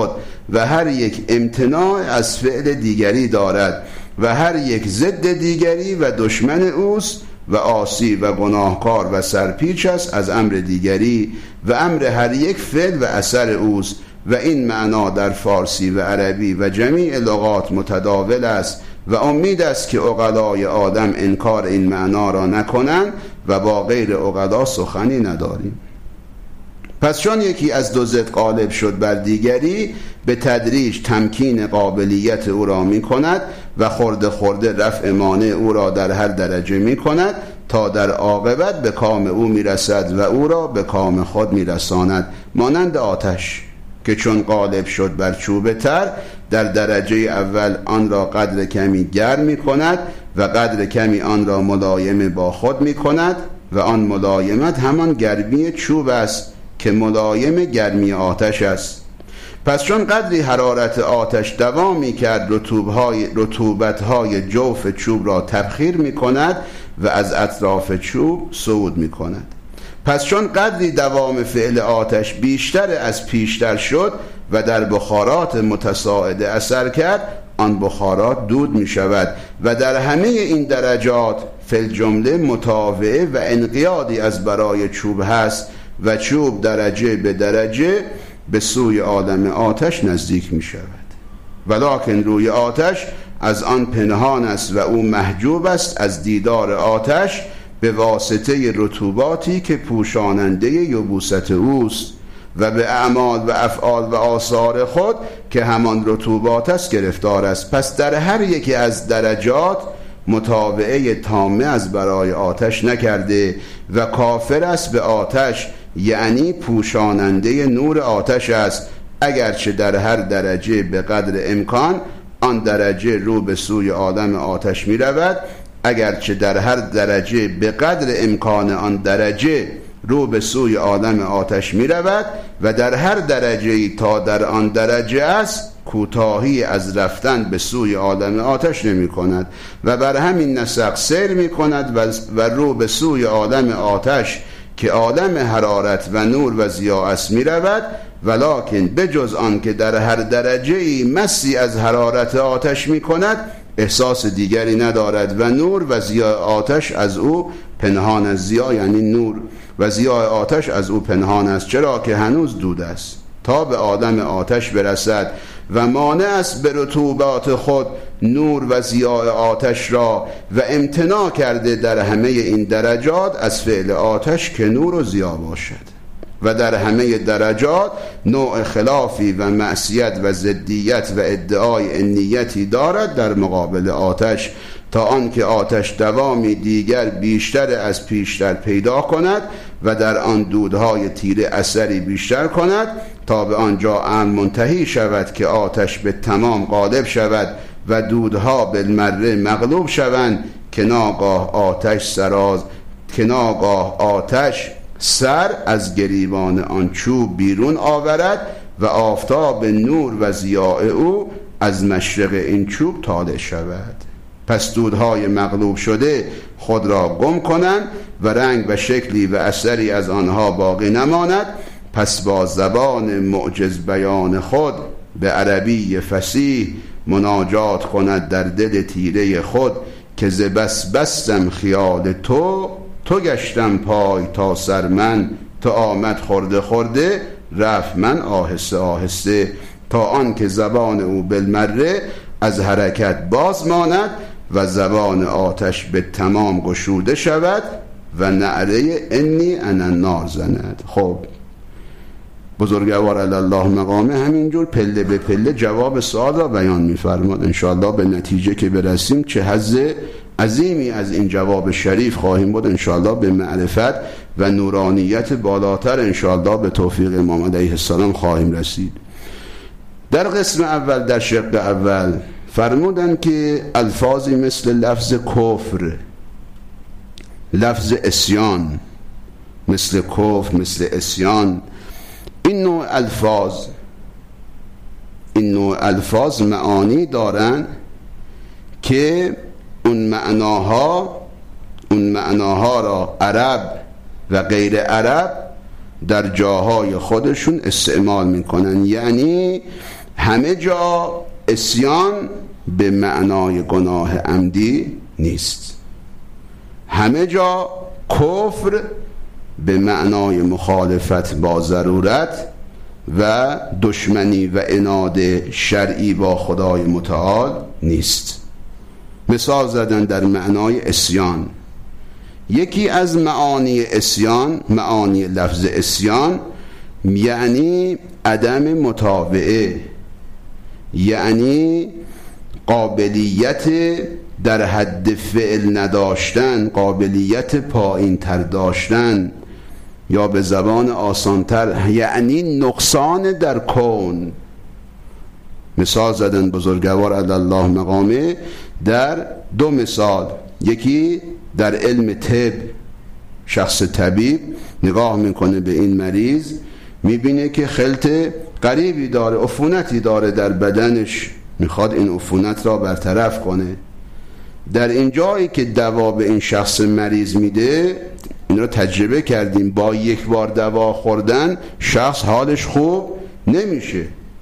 و هر یک امتناع از فعل دیگری دارد و هر یک ضد دیگری و دشمن اوست و عاصی و گناهکار و سرپیچ است از امر دیگری و امر هر یک فعل و اثر اوست و این معنا در فارسی و عربی و جمیع لغات متداول است و امید است که عقلای آدم انکار این معنا را نکنند و با غیر عقلا سخنی نداریم. پس چون یکی از دو ضد غالب شد بر دیگری، به تدریج تمکین قابلیت او را می کند و خورده خورده رفع مانع او را در هر درجه می کند تا در عاقبت به کام او می رسد و او را به کام خود می رساند. مانند آتش که چون غالب شد بر چوب تر، در درجه اول آن را قدر کمی گرم می کند و قدر کمی آن را ملایم با خود می کند و آن ملایمت همان گرمی چوب است که ملایم گرمی آتش است. پس چون قدری حرارت آتش دوام می کرد، رطوبهای رطوبتهای جوف چوب را تبخیر می کند و از اطراف چوب صعود می کند. پس چون قدری دوام فعل آتش بیشتر از پیشتر شد و در بخارات متصاعده اثر کرد، آن بخارات دود می شود و در همه این درجات فی جمله متابعه و انقیادی از برای چوب هست و چوب درجه به درجه به سوی عالم آتش نزدیک می شود. ولکن روی آتش از آن پنهان است و او محجوب است از دیدار آتش به واسطه رطوباتی که پوشاننده یبوست اوست و به اعمال و افعال و آثار خود که همان رطوبات است گرفتار است. پس در هر یکی از درجات متابعه تامه از برای آتش نکرده و کافر است به آتش، یعنی پوشاننده نور آتش است، اگرچه در هر درجه به قدر امکان آن درجه رو به سوی عالم آتش می رود، اگرچه در هر درجه به قدر امکان آن درجه رو به سوی عالم آتش می رود و در هر درجه تا در آن درجه است کوتاهی از رفتن به سوی عالم آتش نمی کند و بر همین نسق سیر می کند و رو به سوی عالم آتش که عالم حرارت و نور و ضیاء است می رود، ولکن بجز آن که در هر درجه‌ای مسی از حرارت آتش می کند احساس دیگری ندارد و نور و ضیاء آتش از او پنهان است. ضیاء یعنی نور و ضیاء آتش از او پنهان است، چرا که هنوز دود است تا به عالم آتش برسد و مانع است به رطوبات خود نور و ضیاء آتش را و امتناع کرده در همه این درجات از فعل آتش که نور و ضیاء باشد و در همه درجات نوع خلافی و معصیت و ضدیت و ادعای نیتی دارد در مقابل آتش، تا آنکه آتش دوامی دیگر بیشتر از پیشتر پیدا کند و در آن دودهای تیره اثری بیشتر کند تا به آنجا امر منتهی شود که آتش به تمام غالب شود و دودها بالمره مغلوب شوند که ناگاه آتش سراز که ناگاه آتش سر از گریبان آن چوب بیرون آورد و آفتاب نور و ضیاء او از مشرق این چوب طالع شود. پس دودهای مغلوب شده خود را گم کنند و رنگ و شکلی و اثری از آنها باقی نماند. پس با زبان معجز بیان خود به عربی فصیح مناجات کند در دل تیره خود که ز بس بستم خیال تو، تو گشتم پای تا سر من، تو آمد خورده خورده رفت من آهسته آهسته، تا آن که زبان او بالمره از حرکت باز ماند و زبان آتش به تمام گشوده شود و نعره انی انا النار زند. خب بزرگوار الله مقامه همینجور پله به پله جواب سوال را بیان می‌فرماد. انشاءالله به نتیجه که برسیم چه حظ عظیمی از این جواب شریف خواهیم بود. انشاءالله به معرفت و نورانیت بالاتر انشاءالله به توفیق امام علیه السلام خواهیم رسید. در قسم اول در شق اول فرمودن که الفاظی مثل لفظ کفر، لفظ اسیان، مثل کفر، مثل اسیان، این نوع الفاظ این نوع الفاظ معانی دارن که اون معناها اون معناها را عرب و غیر عرب در جاهای خودشون استعمال میکنن. یعنی همه جا عصیان به معنای گناه عمدی نیست. همه جا کفر به معنای مخالفت با ضرورت و دشمنی و عناد شرعی با خدای متعال نیست. مثال زدن در معنای عصیان. یکی از معانی عصیان، معانی لفظ عصیان، یعنی عدم متابعه، یعنی قابلیت در حد فعل نداشتن، قابلیت پایین تر داشتن، یا به زبان آسانتر یعنی نقصان در کون. مثال زدن بزرگوار علی الله مقامه در دو مثال. یکی در علم طب، شخص طبیب نگاه میکنه به این مریض، میبینه که خلط غریبی داره، عفونتی داره در بدنش، میخواد این عفونت را برطرف کنه. در این جایی که دوا به این شخص مریض میده، این را تجربه کردیم، با یک بار دوا خوردن شخص حالش خوب نمیشه.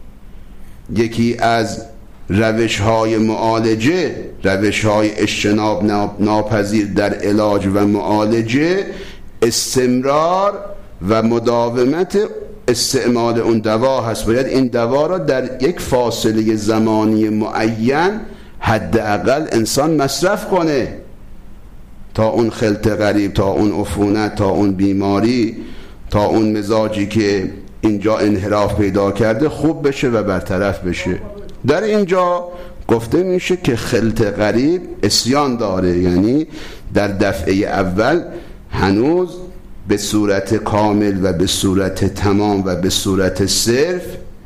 یکی از روش های معالجه، روش های اجتناب ناپذیر در علاج و معالجه، استمرار و مداومت استعمال اون دوا هست. باید این دوا را در یک فاصله زمانی معین حداقل انسان مصرف کنه تا اون خلط غریب، تا اون عفونت، تا اون بیماری، تا اون مزاجی که اینجا انحراف پیدا کرده خوب بشه و برطرف بشه. در اینجا گفته میشه که خلط غریب عصیان داره، یعنی در دفعه اول هنوز به صورت کامل و به صورت تمام و به صورت صرف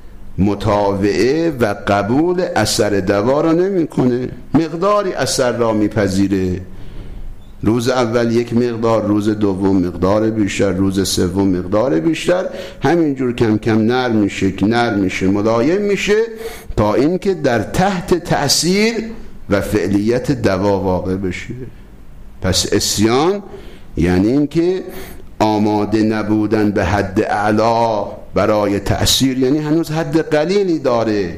متابعه و قبول اثر دوا را نمیکنه. مقداری اثر را میپذیره، روز اول یک مقدار، روز دوم مقدار بیشتر، روز سوم مقدار بیشتر، همینجور کم کم نرم میشه نرم میشه ملایم میشه تا اینکه در تحت تأثیر و فعلیت دوا واقع بشه. پس عصیان یعنی اینکه آماده نبودن به حد اعلا برای تأثیر، یعنی هنوز حد قلیلی داره،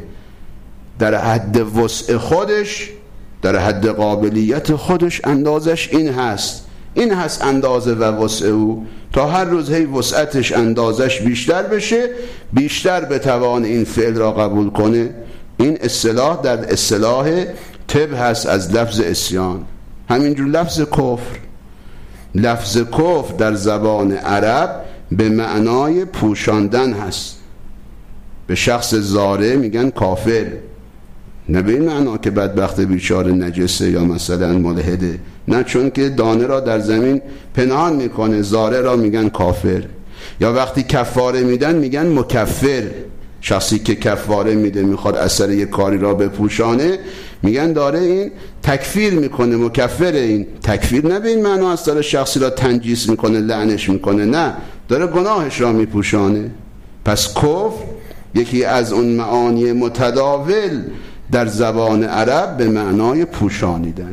در حد وسع خودش، در حد قابلیت خودش اندازش این هست، این هست اندازه و وسع او، تا هر روز هی وسعتش اندازش بیشتر بشه، بیشتر به توان این فعل را قبول کنه. این اصطلاح در اصطلاح طب هست از لفظ عصیان. همینجور لفظ کفر، لفظ کفر در زبان عرب به معنای پوشاندن هست. به شخص زاره میگن کافر، نه به این معنا که بدبخت بیچاره نجسه یا مثلا ملحده، نه، چون که دانه را در زمین پنهان میکنه. زاره را میگن کافر. یا وقتی کفاره میدن میگن مکفر. شخصی که کفاره میده، میخواد اثر یک کاری را بپوشانه، میگن داره این تکفیر میکنه، مکفر. این تکفیر نه به این معنا است داره شخصی را تنجیس میکنه، لعنش میکنه، نه، داره گناهش را میپوشانه. پس کفر یکی از اون معانی متداول در زبان عرب به معنای پوشانیدنه.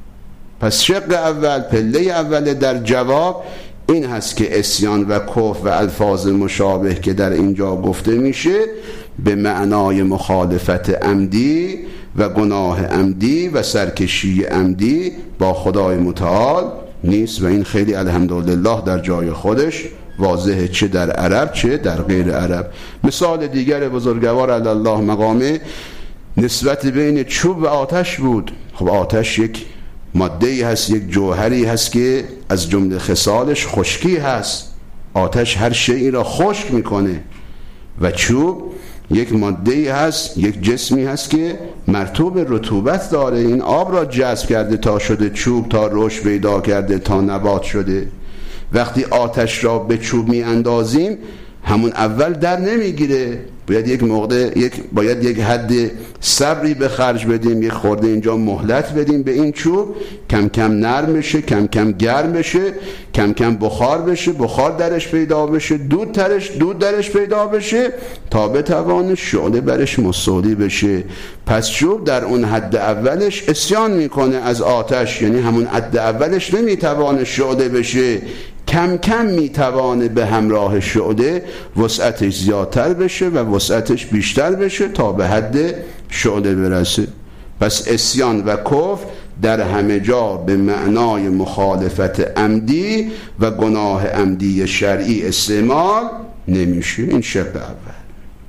پس شق اول، پله اول در جواب این هست که عصیان و کفر و الفاظ مشابه که در اینجا گفته میشه به معنای مخالفت عمدی و گناه عمدی و سرکشی عمدی با خدای متعال نیست. و این خیلی الحمدلله در جای خودش واضحه، چه در عرب چه در غیر عرب. مثال دیگر بزرگوار علی الله مقامه نسبت بین چوب و آتش بود. خب آتش یک ماده‌ای هست، یک جوهری هست که از جمله خصالش خشکی هست. آتش هر شیئی را خشک میکنه. و چوب یک ماده‌ای هست، یک جسمی هست که مرطوب رطوبت داره. این آب را جذب کرده تا شده چوب، تا رشد پیدا کرده، تا نبات شده. وقتی آتش را به چوب می اندازیم همون اول در نمیگیره، باید یک موقع یک باید یک حد صبری به خرج بدیم، یک خورده اینجا مهلت بدیم به این چوب، کم کم نرم بشه، کم کم گرم بشه، کم کم بخار بشه، بخار درش پیدا بشه، دود درش دود درش پیدا بشه تا بتوانه شعله برش مستولی بشه. پس چوب در اون حد اولش عصیان میکنه از آتش، یعنی همون حد اولش نمیتوانه شعله بشه، کم کم میتوانه به همراه شعله وسعتش زیادتر بشه و وسعتش بیشتر بشه تا به حد شعله برسه. پس عصیان و کفر در همه جا به معنای مخالفت عمدی و گناه عمدی شرعی استعمال نمیشه. این شق اول.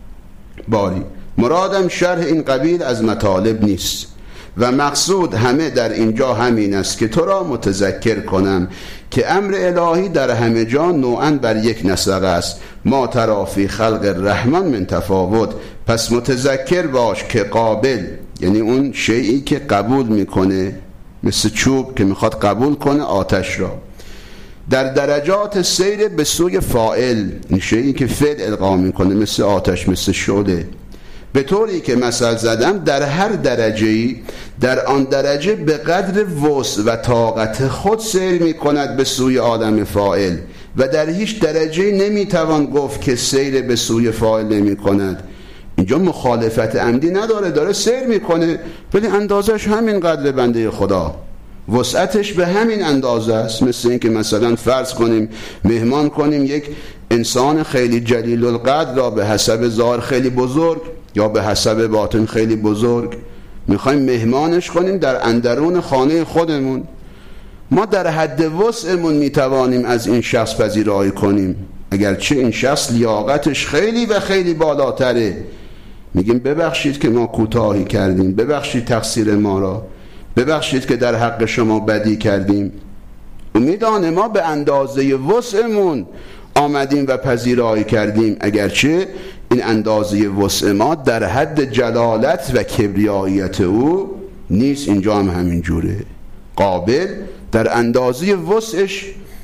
باری مرادم شرح این قبیل از مطالب نیست و مقصود همه در اینجا همین است که تو را متذکر کنم که امر الهی در همه جا نوعاً بر یک نسق است. ما تری فی خلق الرحمن من تفاوت. پس متذکر باش که قابل، یعنی اون شیئی که قبول میکنه، مثل چوب که میخواد قبول کنه آتش را، در درجات سیر به سوی فاعل، این شیئی که فعل القا میکنه مثل آتش، مثل شعله، به طوری که مثل زدم در هر درجه‌ای در آن درجه به قدر وسع و طاقت خود سیر می کند به سوی عالم فاعل و در هیچ درجه نمیتوان گفت که سیر به سوی فاعل نمی کند. اینجا مخالفت عمدی نداره، داره سیر میکنه ولی اندازش همین قدر بنده خدا، وسعتش به همین اندازه است. مثل این که مثلا فرض کنیم مهمان کنیم یک انسان خیلی جلیل القدر را به حسب ظاهر خیلی بزرگ یا به حسب باطن خیلی بزرگ، میخوایم مهمانش کنیم در اندرون خانه خودمون. ما در حد وسعمون میتوانیم از این شخص پذیرایی کنیم، اگرچه این شخص لیاقتش خیلی و خیلی بالاتره. میگیم ببخشید که ما کوتاهی کردیم، ببخشید تقصیر ما را، ببخشید که در حق شما بدی کردیم. امیدانه ما به اندازه وسعمون آمدیم و پذیرایی کردیم، اگرچه این اندازه وسع ما در حد جلالت و کبریاییت او نیست. اینجا هم همین جوره. قابل در اندازه وسعش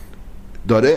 داره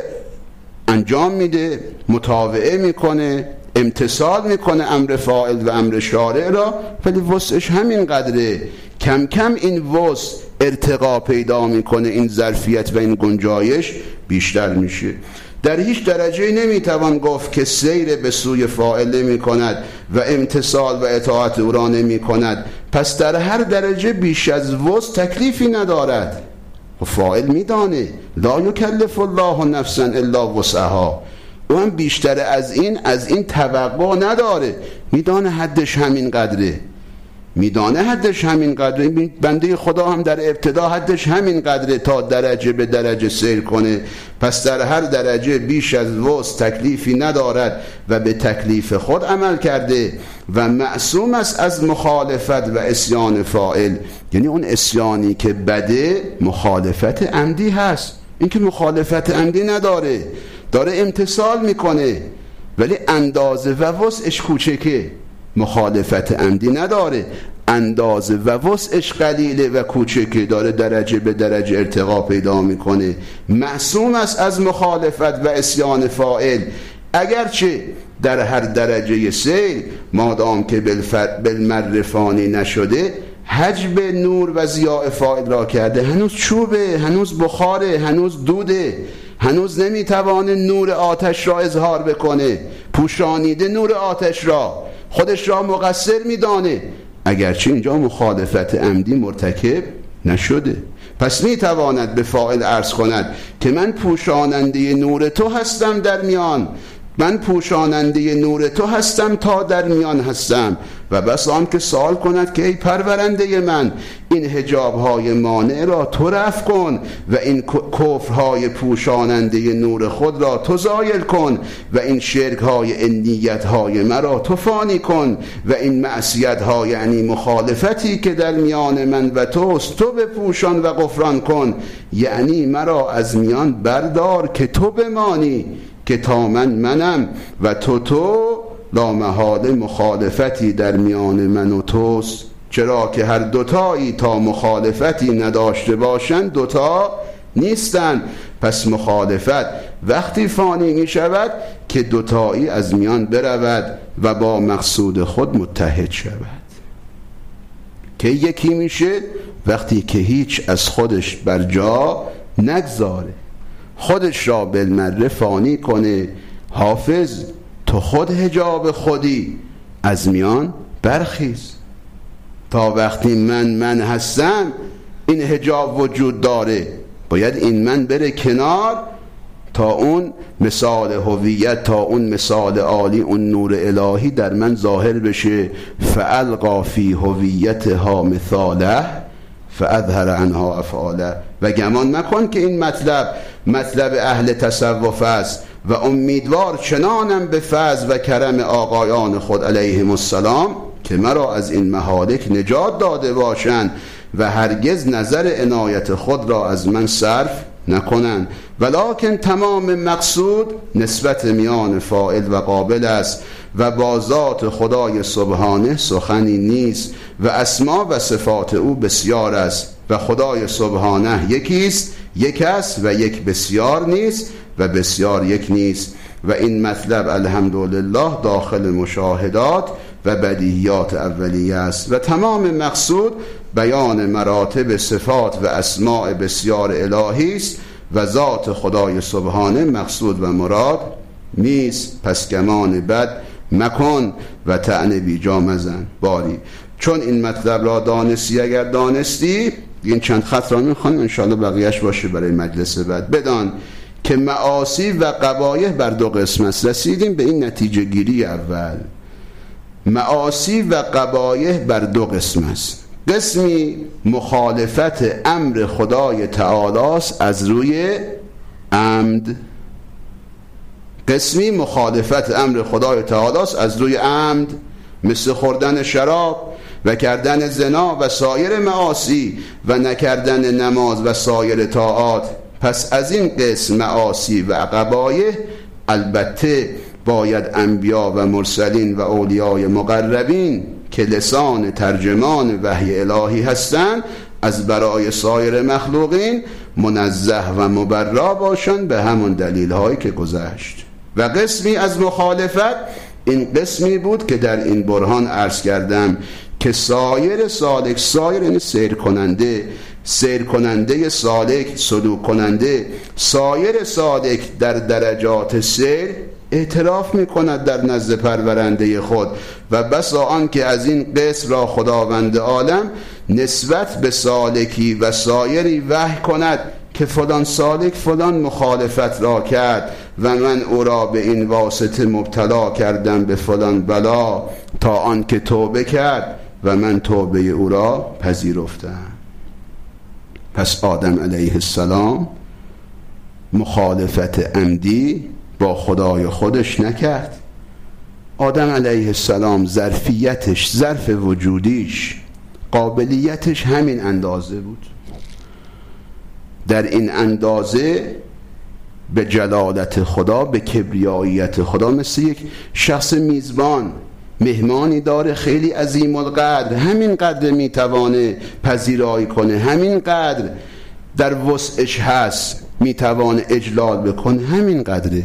انجام میده، متابعه میکنه، امتثال میکنه امر فاعل و امر شارع را، ولی وسعش همین قدره. کم کم این وسع ارتقا پیدا میکنه، این ظرفیت و این گنجایش بیشتر میشه. در هیچ درجه نمیتوان گفت که سیر به سوی فاعل نمی کند و امتثال و اطاعت او را نمی کند. پس در هر درجه بیش از وسع تکلیفی ندارد. و فاعل میدانه لا یکلف الله نفسا الا وسعها، او هم بیشتر از این از این توقع نداره، میدانه حدش همین قدره، میدانه حدش همین قدره. بنده خدا هم در ابتدا حدش همین قدره تا درجه به درجه سیر کنه. پس در هر درجه بیش از وسع تکلیفی ندارد و به تکلیف خود عمل کرده و معصوم است از مخالفت و عصیان فاعل. یعنی اون عصیانی که بده مخالفت عمدی هست، این که مخالفت عمدی نداره، داره امتثال میکنه ولی اندازه و وسعش کوچکه، مخالفت عمدی نداره، اندازه و وسعش قلیله و کوچکه، داره درجه به درجه ارتقا پیدا میکنه. معصوم است از مخالفت و عصیان فاعل، اگرچه در هر درجه سیر مادام که بالمر فانی نشده حجب نور و ضیاء فاعل را کرده، هنوز چوبه، هنوز بخاره، هنوز دوده، هنوز نمیتوانه نور آتش را اظهار بکنه، پوشانیده نور آتش را، خودش را مقصر میدانه، اگرچه اینجا مخالفت عمدی مرتکب نشده. پس میتواند به فاعل عرض کند که من پوشاننده نور تو هستم در میان، من پوشاننده نور تو هستم تا در میان هستم. و بس آن که سوال کند که ای پرورنده من، این حجاب‌های مانع را تو رفع کن و این کفرهای پوشاننده نور خود را تو زایل کن و این شرک‌های انیت‌های مرا تو فانی کن و این معصیت‌ها یعنی مخالفتی که در میان من و توست تو بپوشان و غفران کن، یعنی مرا از میان بردار که تو بمانی، که تا من منم و تو تو لامحاله مخالفتی در میان من و توست. چرا که هر دوتایی تا مخالفتی نداشته باشند دوتا نیستند. پس مخالفت وقتی فانی می شود که دوتایی از میان برود و با مقصود خود متحد شود. که یکی میشه وقتی که هیچ از خودش بر جا نگذاره، خودش را بالمره فانی کنه. حافظ تو خود حجاب خودی، از میان برخیز. تا وقتی من من هستم این حجاب وجود داره، باید این من بره کنار تا اون مثال هویت، تا اون مثال عالی، اون نور الهی در من ظاهر بشه. فالقا فی هویتها مثاله فاظهر عنها افعاله. و گمان نکن که این مطلب مطلب اهل تصوف است و امیدوار چنانم به فضل و کرم آقایان خود علیهم السلام که مرا از این مهالک نجات داده باشند و هرگز نظر عنایت خود را از من صرف نکنند. ولکن تمام مقصود نسبت میان فاعل و قابل است و با ذات خدای سبحانه سخنی نیست و اسما و صفات او بسیار است و خدای سبحانه یکیست، یک است و یک بسیار نیست و بسیار یک نیست. و این مطلب الحمدلله داخل مشاهدات و بدیهیات اولیه است و تمام مقصود بیان مراتب صفات و اسماء بسیار الهی است و ذات خدای سبحانه مقصود و مراد نیست. پس گمان بد مکن و طعن بیجا مزن. باری چون این مطلب را دانستی، اگر دانستی این چند خط را میخوانم انشاءالله بقیهش باشه برای مجلس بعد. بدان که معاصی و قبایح بر دو قسم است. رسیدیم به این نتیجه گیری اول. معاصی و قبایح بر دو قسم است. قسمی مخالفت امر خدای تعالی است از روی عمد. قسمی مخالفت امر خدای تعالی است از روی عمد، مثل خوردن شراب و کردن زنا و سایر معاصی و نکردن نماز و سایر طاعات. پس از این قسم معاصی و قبایح البته باید انبیا و مرسلین و اولیای مقربین که لسان ترجمان وحی الهی هستند از برای سایر مخلوقین منزه و مبرا باشند به همون دلیل هایی که گذشت. و قسمی از مخالفت این قسمی بود که در این برهان عرض کردم که سایر سالک، سایر یعنی سیر کننده، سیر کننده سالک، سلوک کننده، سایر سالک در درجات سیر اعتراف می کند در نزد پرورنده خود و بسا آن که از این قسم را خداوند عالم نسبت به سالکی و سایری وحی کند که فلان سالک فلان مخالفت را کرد و من او را به این واسطه مبتلا کردم به فلان بلا تا آن که توبه کرد و من توبه او را پذیرفتم. پس آدم علیه السلام مخالفت عمدی با خدای خودش نکرد. آدم علیه السلام ظرفیتش، ظرف وجودیش، قابلیتش همین اندازه بود. در این اندازه به جلالت خدا، به کبریاییت خدا، مثل یک شخص میزبان مهمانی داره خیلی عظیم القدر، همین قدر میتوانه پذیرایی کنه، همین قدر در وسعش هست میتوانه اجلال بکنه، همین قدره.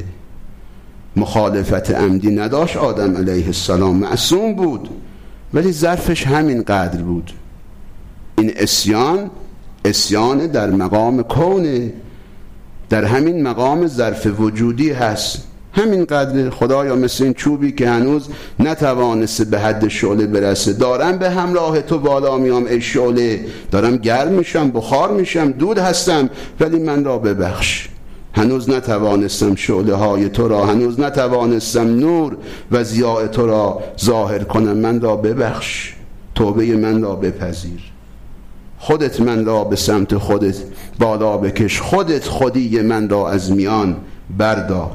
مخالفت عمدی نداشت آدم علیه السلام، معصوم بود ولی ظرفش همین قدر بود. این اسیان اسیان در مقام کونه، در همین مقام ظرف وجودی هست، همین قدر. خدایا مثل این چوبی که هنوز نتوانسته به حد شعله برسه، دارم به همراه تو بالا میام ای شعله، دارم گرم میشم، بخار میشم، دود هستم، ولی من را ببخش، هنوز نتوانستم شعله های تو را، هنوز نتوانستم نور و ضیاء تو را ظاهر کنم، من را ببخش، توبه من را بپذیر، خودت من را به سمت خودت بالا بکش، خودت خودی من را از میان بردار.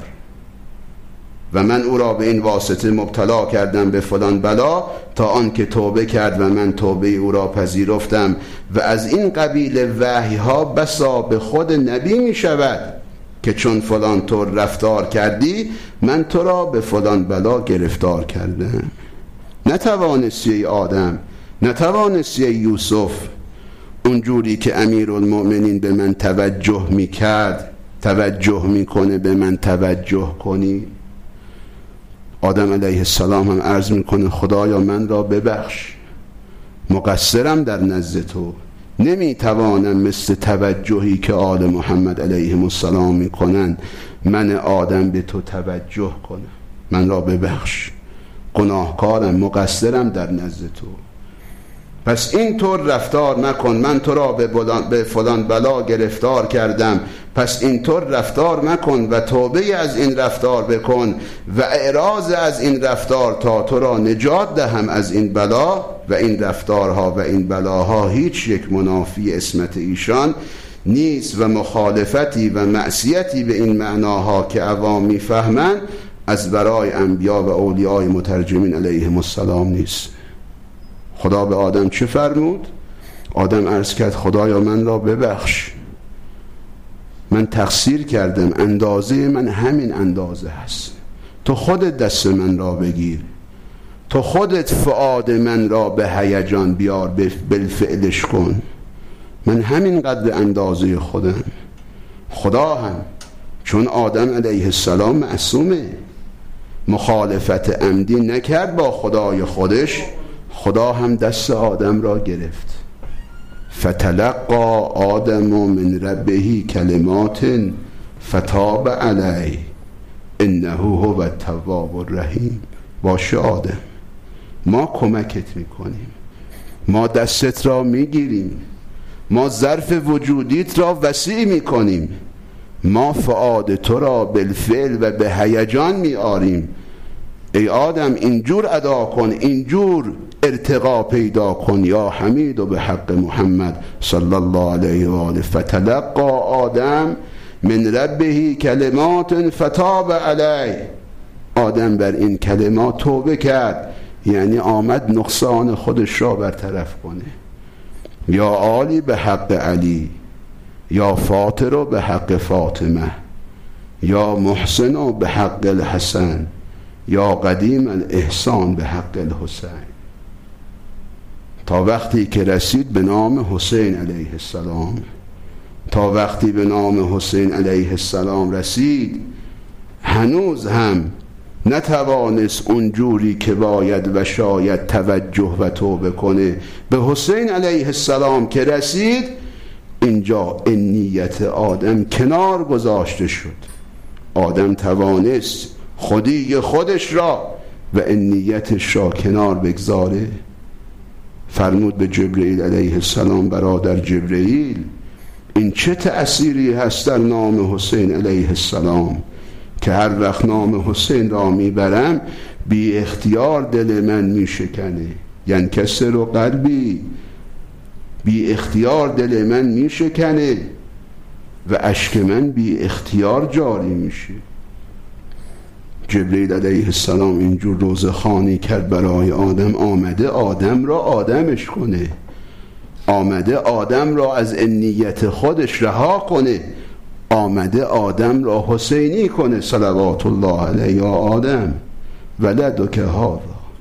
و من او را به این واسطه مبتلا کردم به فلان بلا تا آن که توبه کرد و من توبه او را پذیرفتم. و از این قبیل وحی ها بسا به خود نبی می شود که چون فلان طور رفتار کردی من تو را به فلان بلا گرفتار کردم. نتوانستی ای آدم، نتوانستی ای یوسف اونجوری که امیرالمؤمنین به من توجه می کرد توجه می کنه به من توجه کنی. آدم علیه السلام هم عرض می کنه خدایا من را ببخش، مقصرم در نزد تو، نمی توانم مثل توجهی که آل محمد علیهم السلام می کنن من آدم به تو توجه کنم، من را ببخش، گناهکارم، مقصرم در نزد تو. پس این طور رفتار نکن، من تو را به, به فلان بلا گرفتار کردم، پس اینطور رفتار مکن و توبه از این رفتار بکن و اعراض از این رفتار تا تو را نجات دهم از این بلا. و این رفتارها و این بلاها هیچ یک منافی عصمت ایشان نیست و مخالفتی و معصیتی به این معناها که عوام میفهمند از برای انبیا و اولیای مترجمین علیهم السلام نیست. خدا به آدم چه فرمود؟ آدم عرض کرد خدایا من را ببخش، من تقصیر کردم، اندازه من همین اندازه هست، تو خودت دست من را بگیر، تو خودت فؤاد من را به هیجان بیار، بالفعلش کن، من همین قدر اندازه خودم. خدا هم چون آدم علیه السلام معصومه، مخالفت عمدی نکرد با خدای خودش، خدا هم دست آدم را گرفت. فتلقى آدم من ربه کلمات فتاب علیه انه هو التواب الرحیم. باشه آدم، ما کمکت میکنیم، ما دستت را میگیریم، ما ظرف وجودیت را وسیع میکنیم، ما فؤاد تو را بالفعل و به هیجان میاریم. ای آدم اینجور ادا کن، اینجور ارتقا پیدا کن یا حمید و به حق محمد صلی الله علیه و آله. فتلقى آدم من ربه کلمات فتاب علیه. آدم بر این کلمات توبه کرد، یعنی آمد نقصان خودش را برطرف کنه. یا عالی به حق علی، یا فاطر به حق فاطمه، یا محسن به حق الحسن، یا قدیم الاحسان به حق الحسین. تا وقتی که رسید به نام حسین علیه السلام، تا وقتی به نام حسین علیه السلام رسید، هنوز هم نتوانست اونجوری که باید و شاید توجه و توبه کنه. به حسین علیه السلام که رسید، اینجا نیت آدم کنار گذاشته شد. آدم توانست خودی خودش را و نیتش را کنار بگذاره. فرمود به جبرئیل علیه السلام، برادر جبرئیل، این چه تأثیری هست در نام حسین علیه السلام که هر وقت نام حسین را میبرم بی اختیار دل من میشکنه، یعنی کسر و قلبی، بی اختیار دل من میشکنه و اشک من بی اختیار جاری میشه. جبرئیل علیه السلام اینجور روزخوانی کرد برای آدم، آمده آدم را آدمش کنه، آمده آدم را از نیت خودش رها کنه، آمده آدم را حسینی کنه. صلوات الله علیه. یا آدم ولدک هذا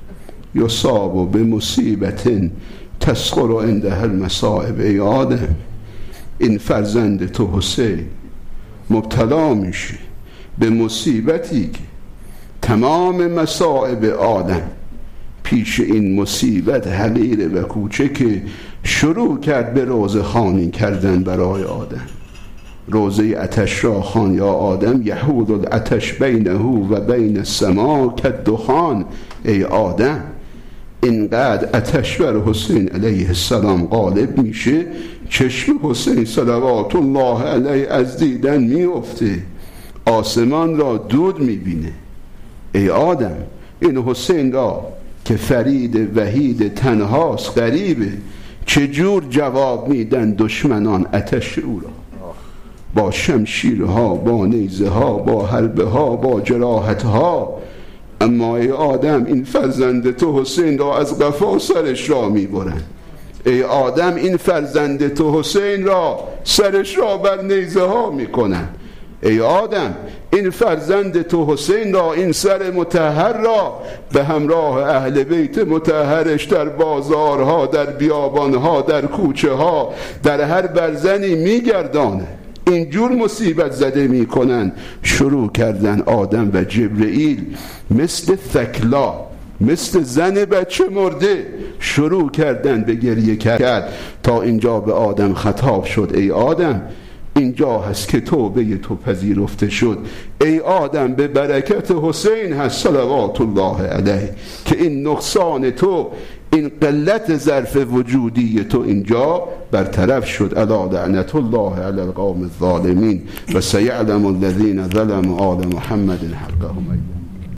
یصاب بمصیبت تسخر عندها المصائب. ای آدم، این فرزند تو حسین مبتلا میشه به مصیبتی که تمام مصائب آدم پیش این مصیبت حقیر و کوچک شروع کرد به روزه خوانی کردن برای آدم. روزه عتش را خوان. یا آدم یحول العتش بینه و بین السما کالدخان. ای آدم، اینقدر عتش بر حسین علیه السلام غالب میشه، چشم حسین صلوات الله علیه از دیدن میفته، آسمان را دود میبینه. ای آدم، این حسین را که فرید وحید تنهاست، غریبه، چجور جواب میدن دشمنان عتش او را؟ با شمشیرها، با نیزه ها، با حربه ها، با جراحت ها. اما ای آدم، این فرزند تو حسین را از قفا سرش را میبرن. ای آدم، این فرزند تو حسین را سرش را بر نیزه ها میکنن. ای آدم، این فرزند تو حسین را، این سر مطهر را به همراه اهل بیت مطهرش در بازارها، در بیابانها، در کوچه ها، در هر برزنی میگردانه. اینجور مصیبت زده میکنن. شروع کردن آدم و جبرئیل مثل ثکلا، مثل زن بچه مرده شروع کردن به گریه کرد. تا اینجا به آدم خطاب شد، ای آدم، اینجا هست که توبه تو پذیرفته شد. ای آدم به برکت حسین هست صلوات الله علیه که این نقصان تو، این قلت ظرف وجودی تو اینجا برطرف شد. الا لعنت الله علی القوم الظالمین و سیعلم الذین ظلموا آل محمد حقهم.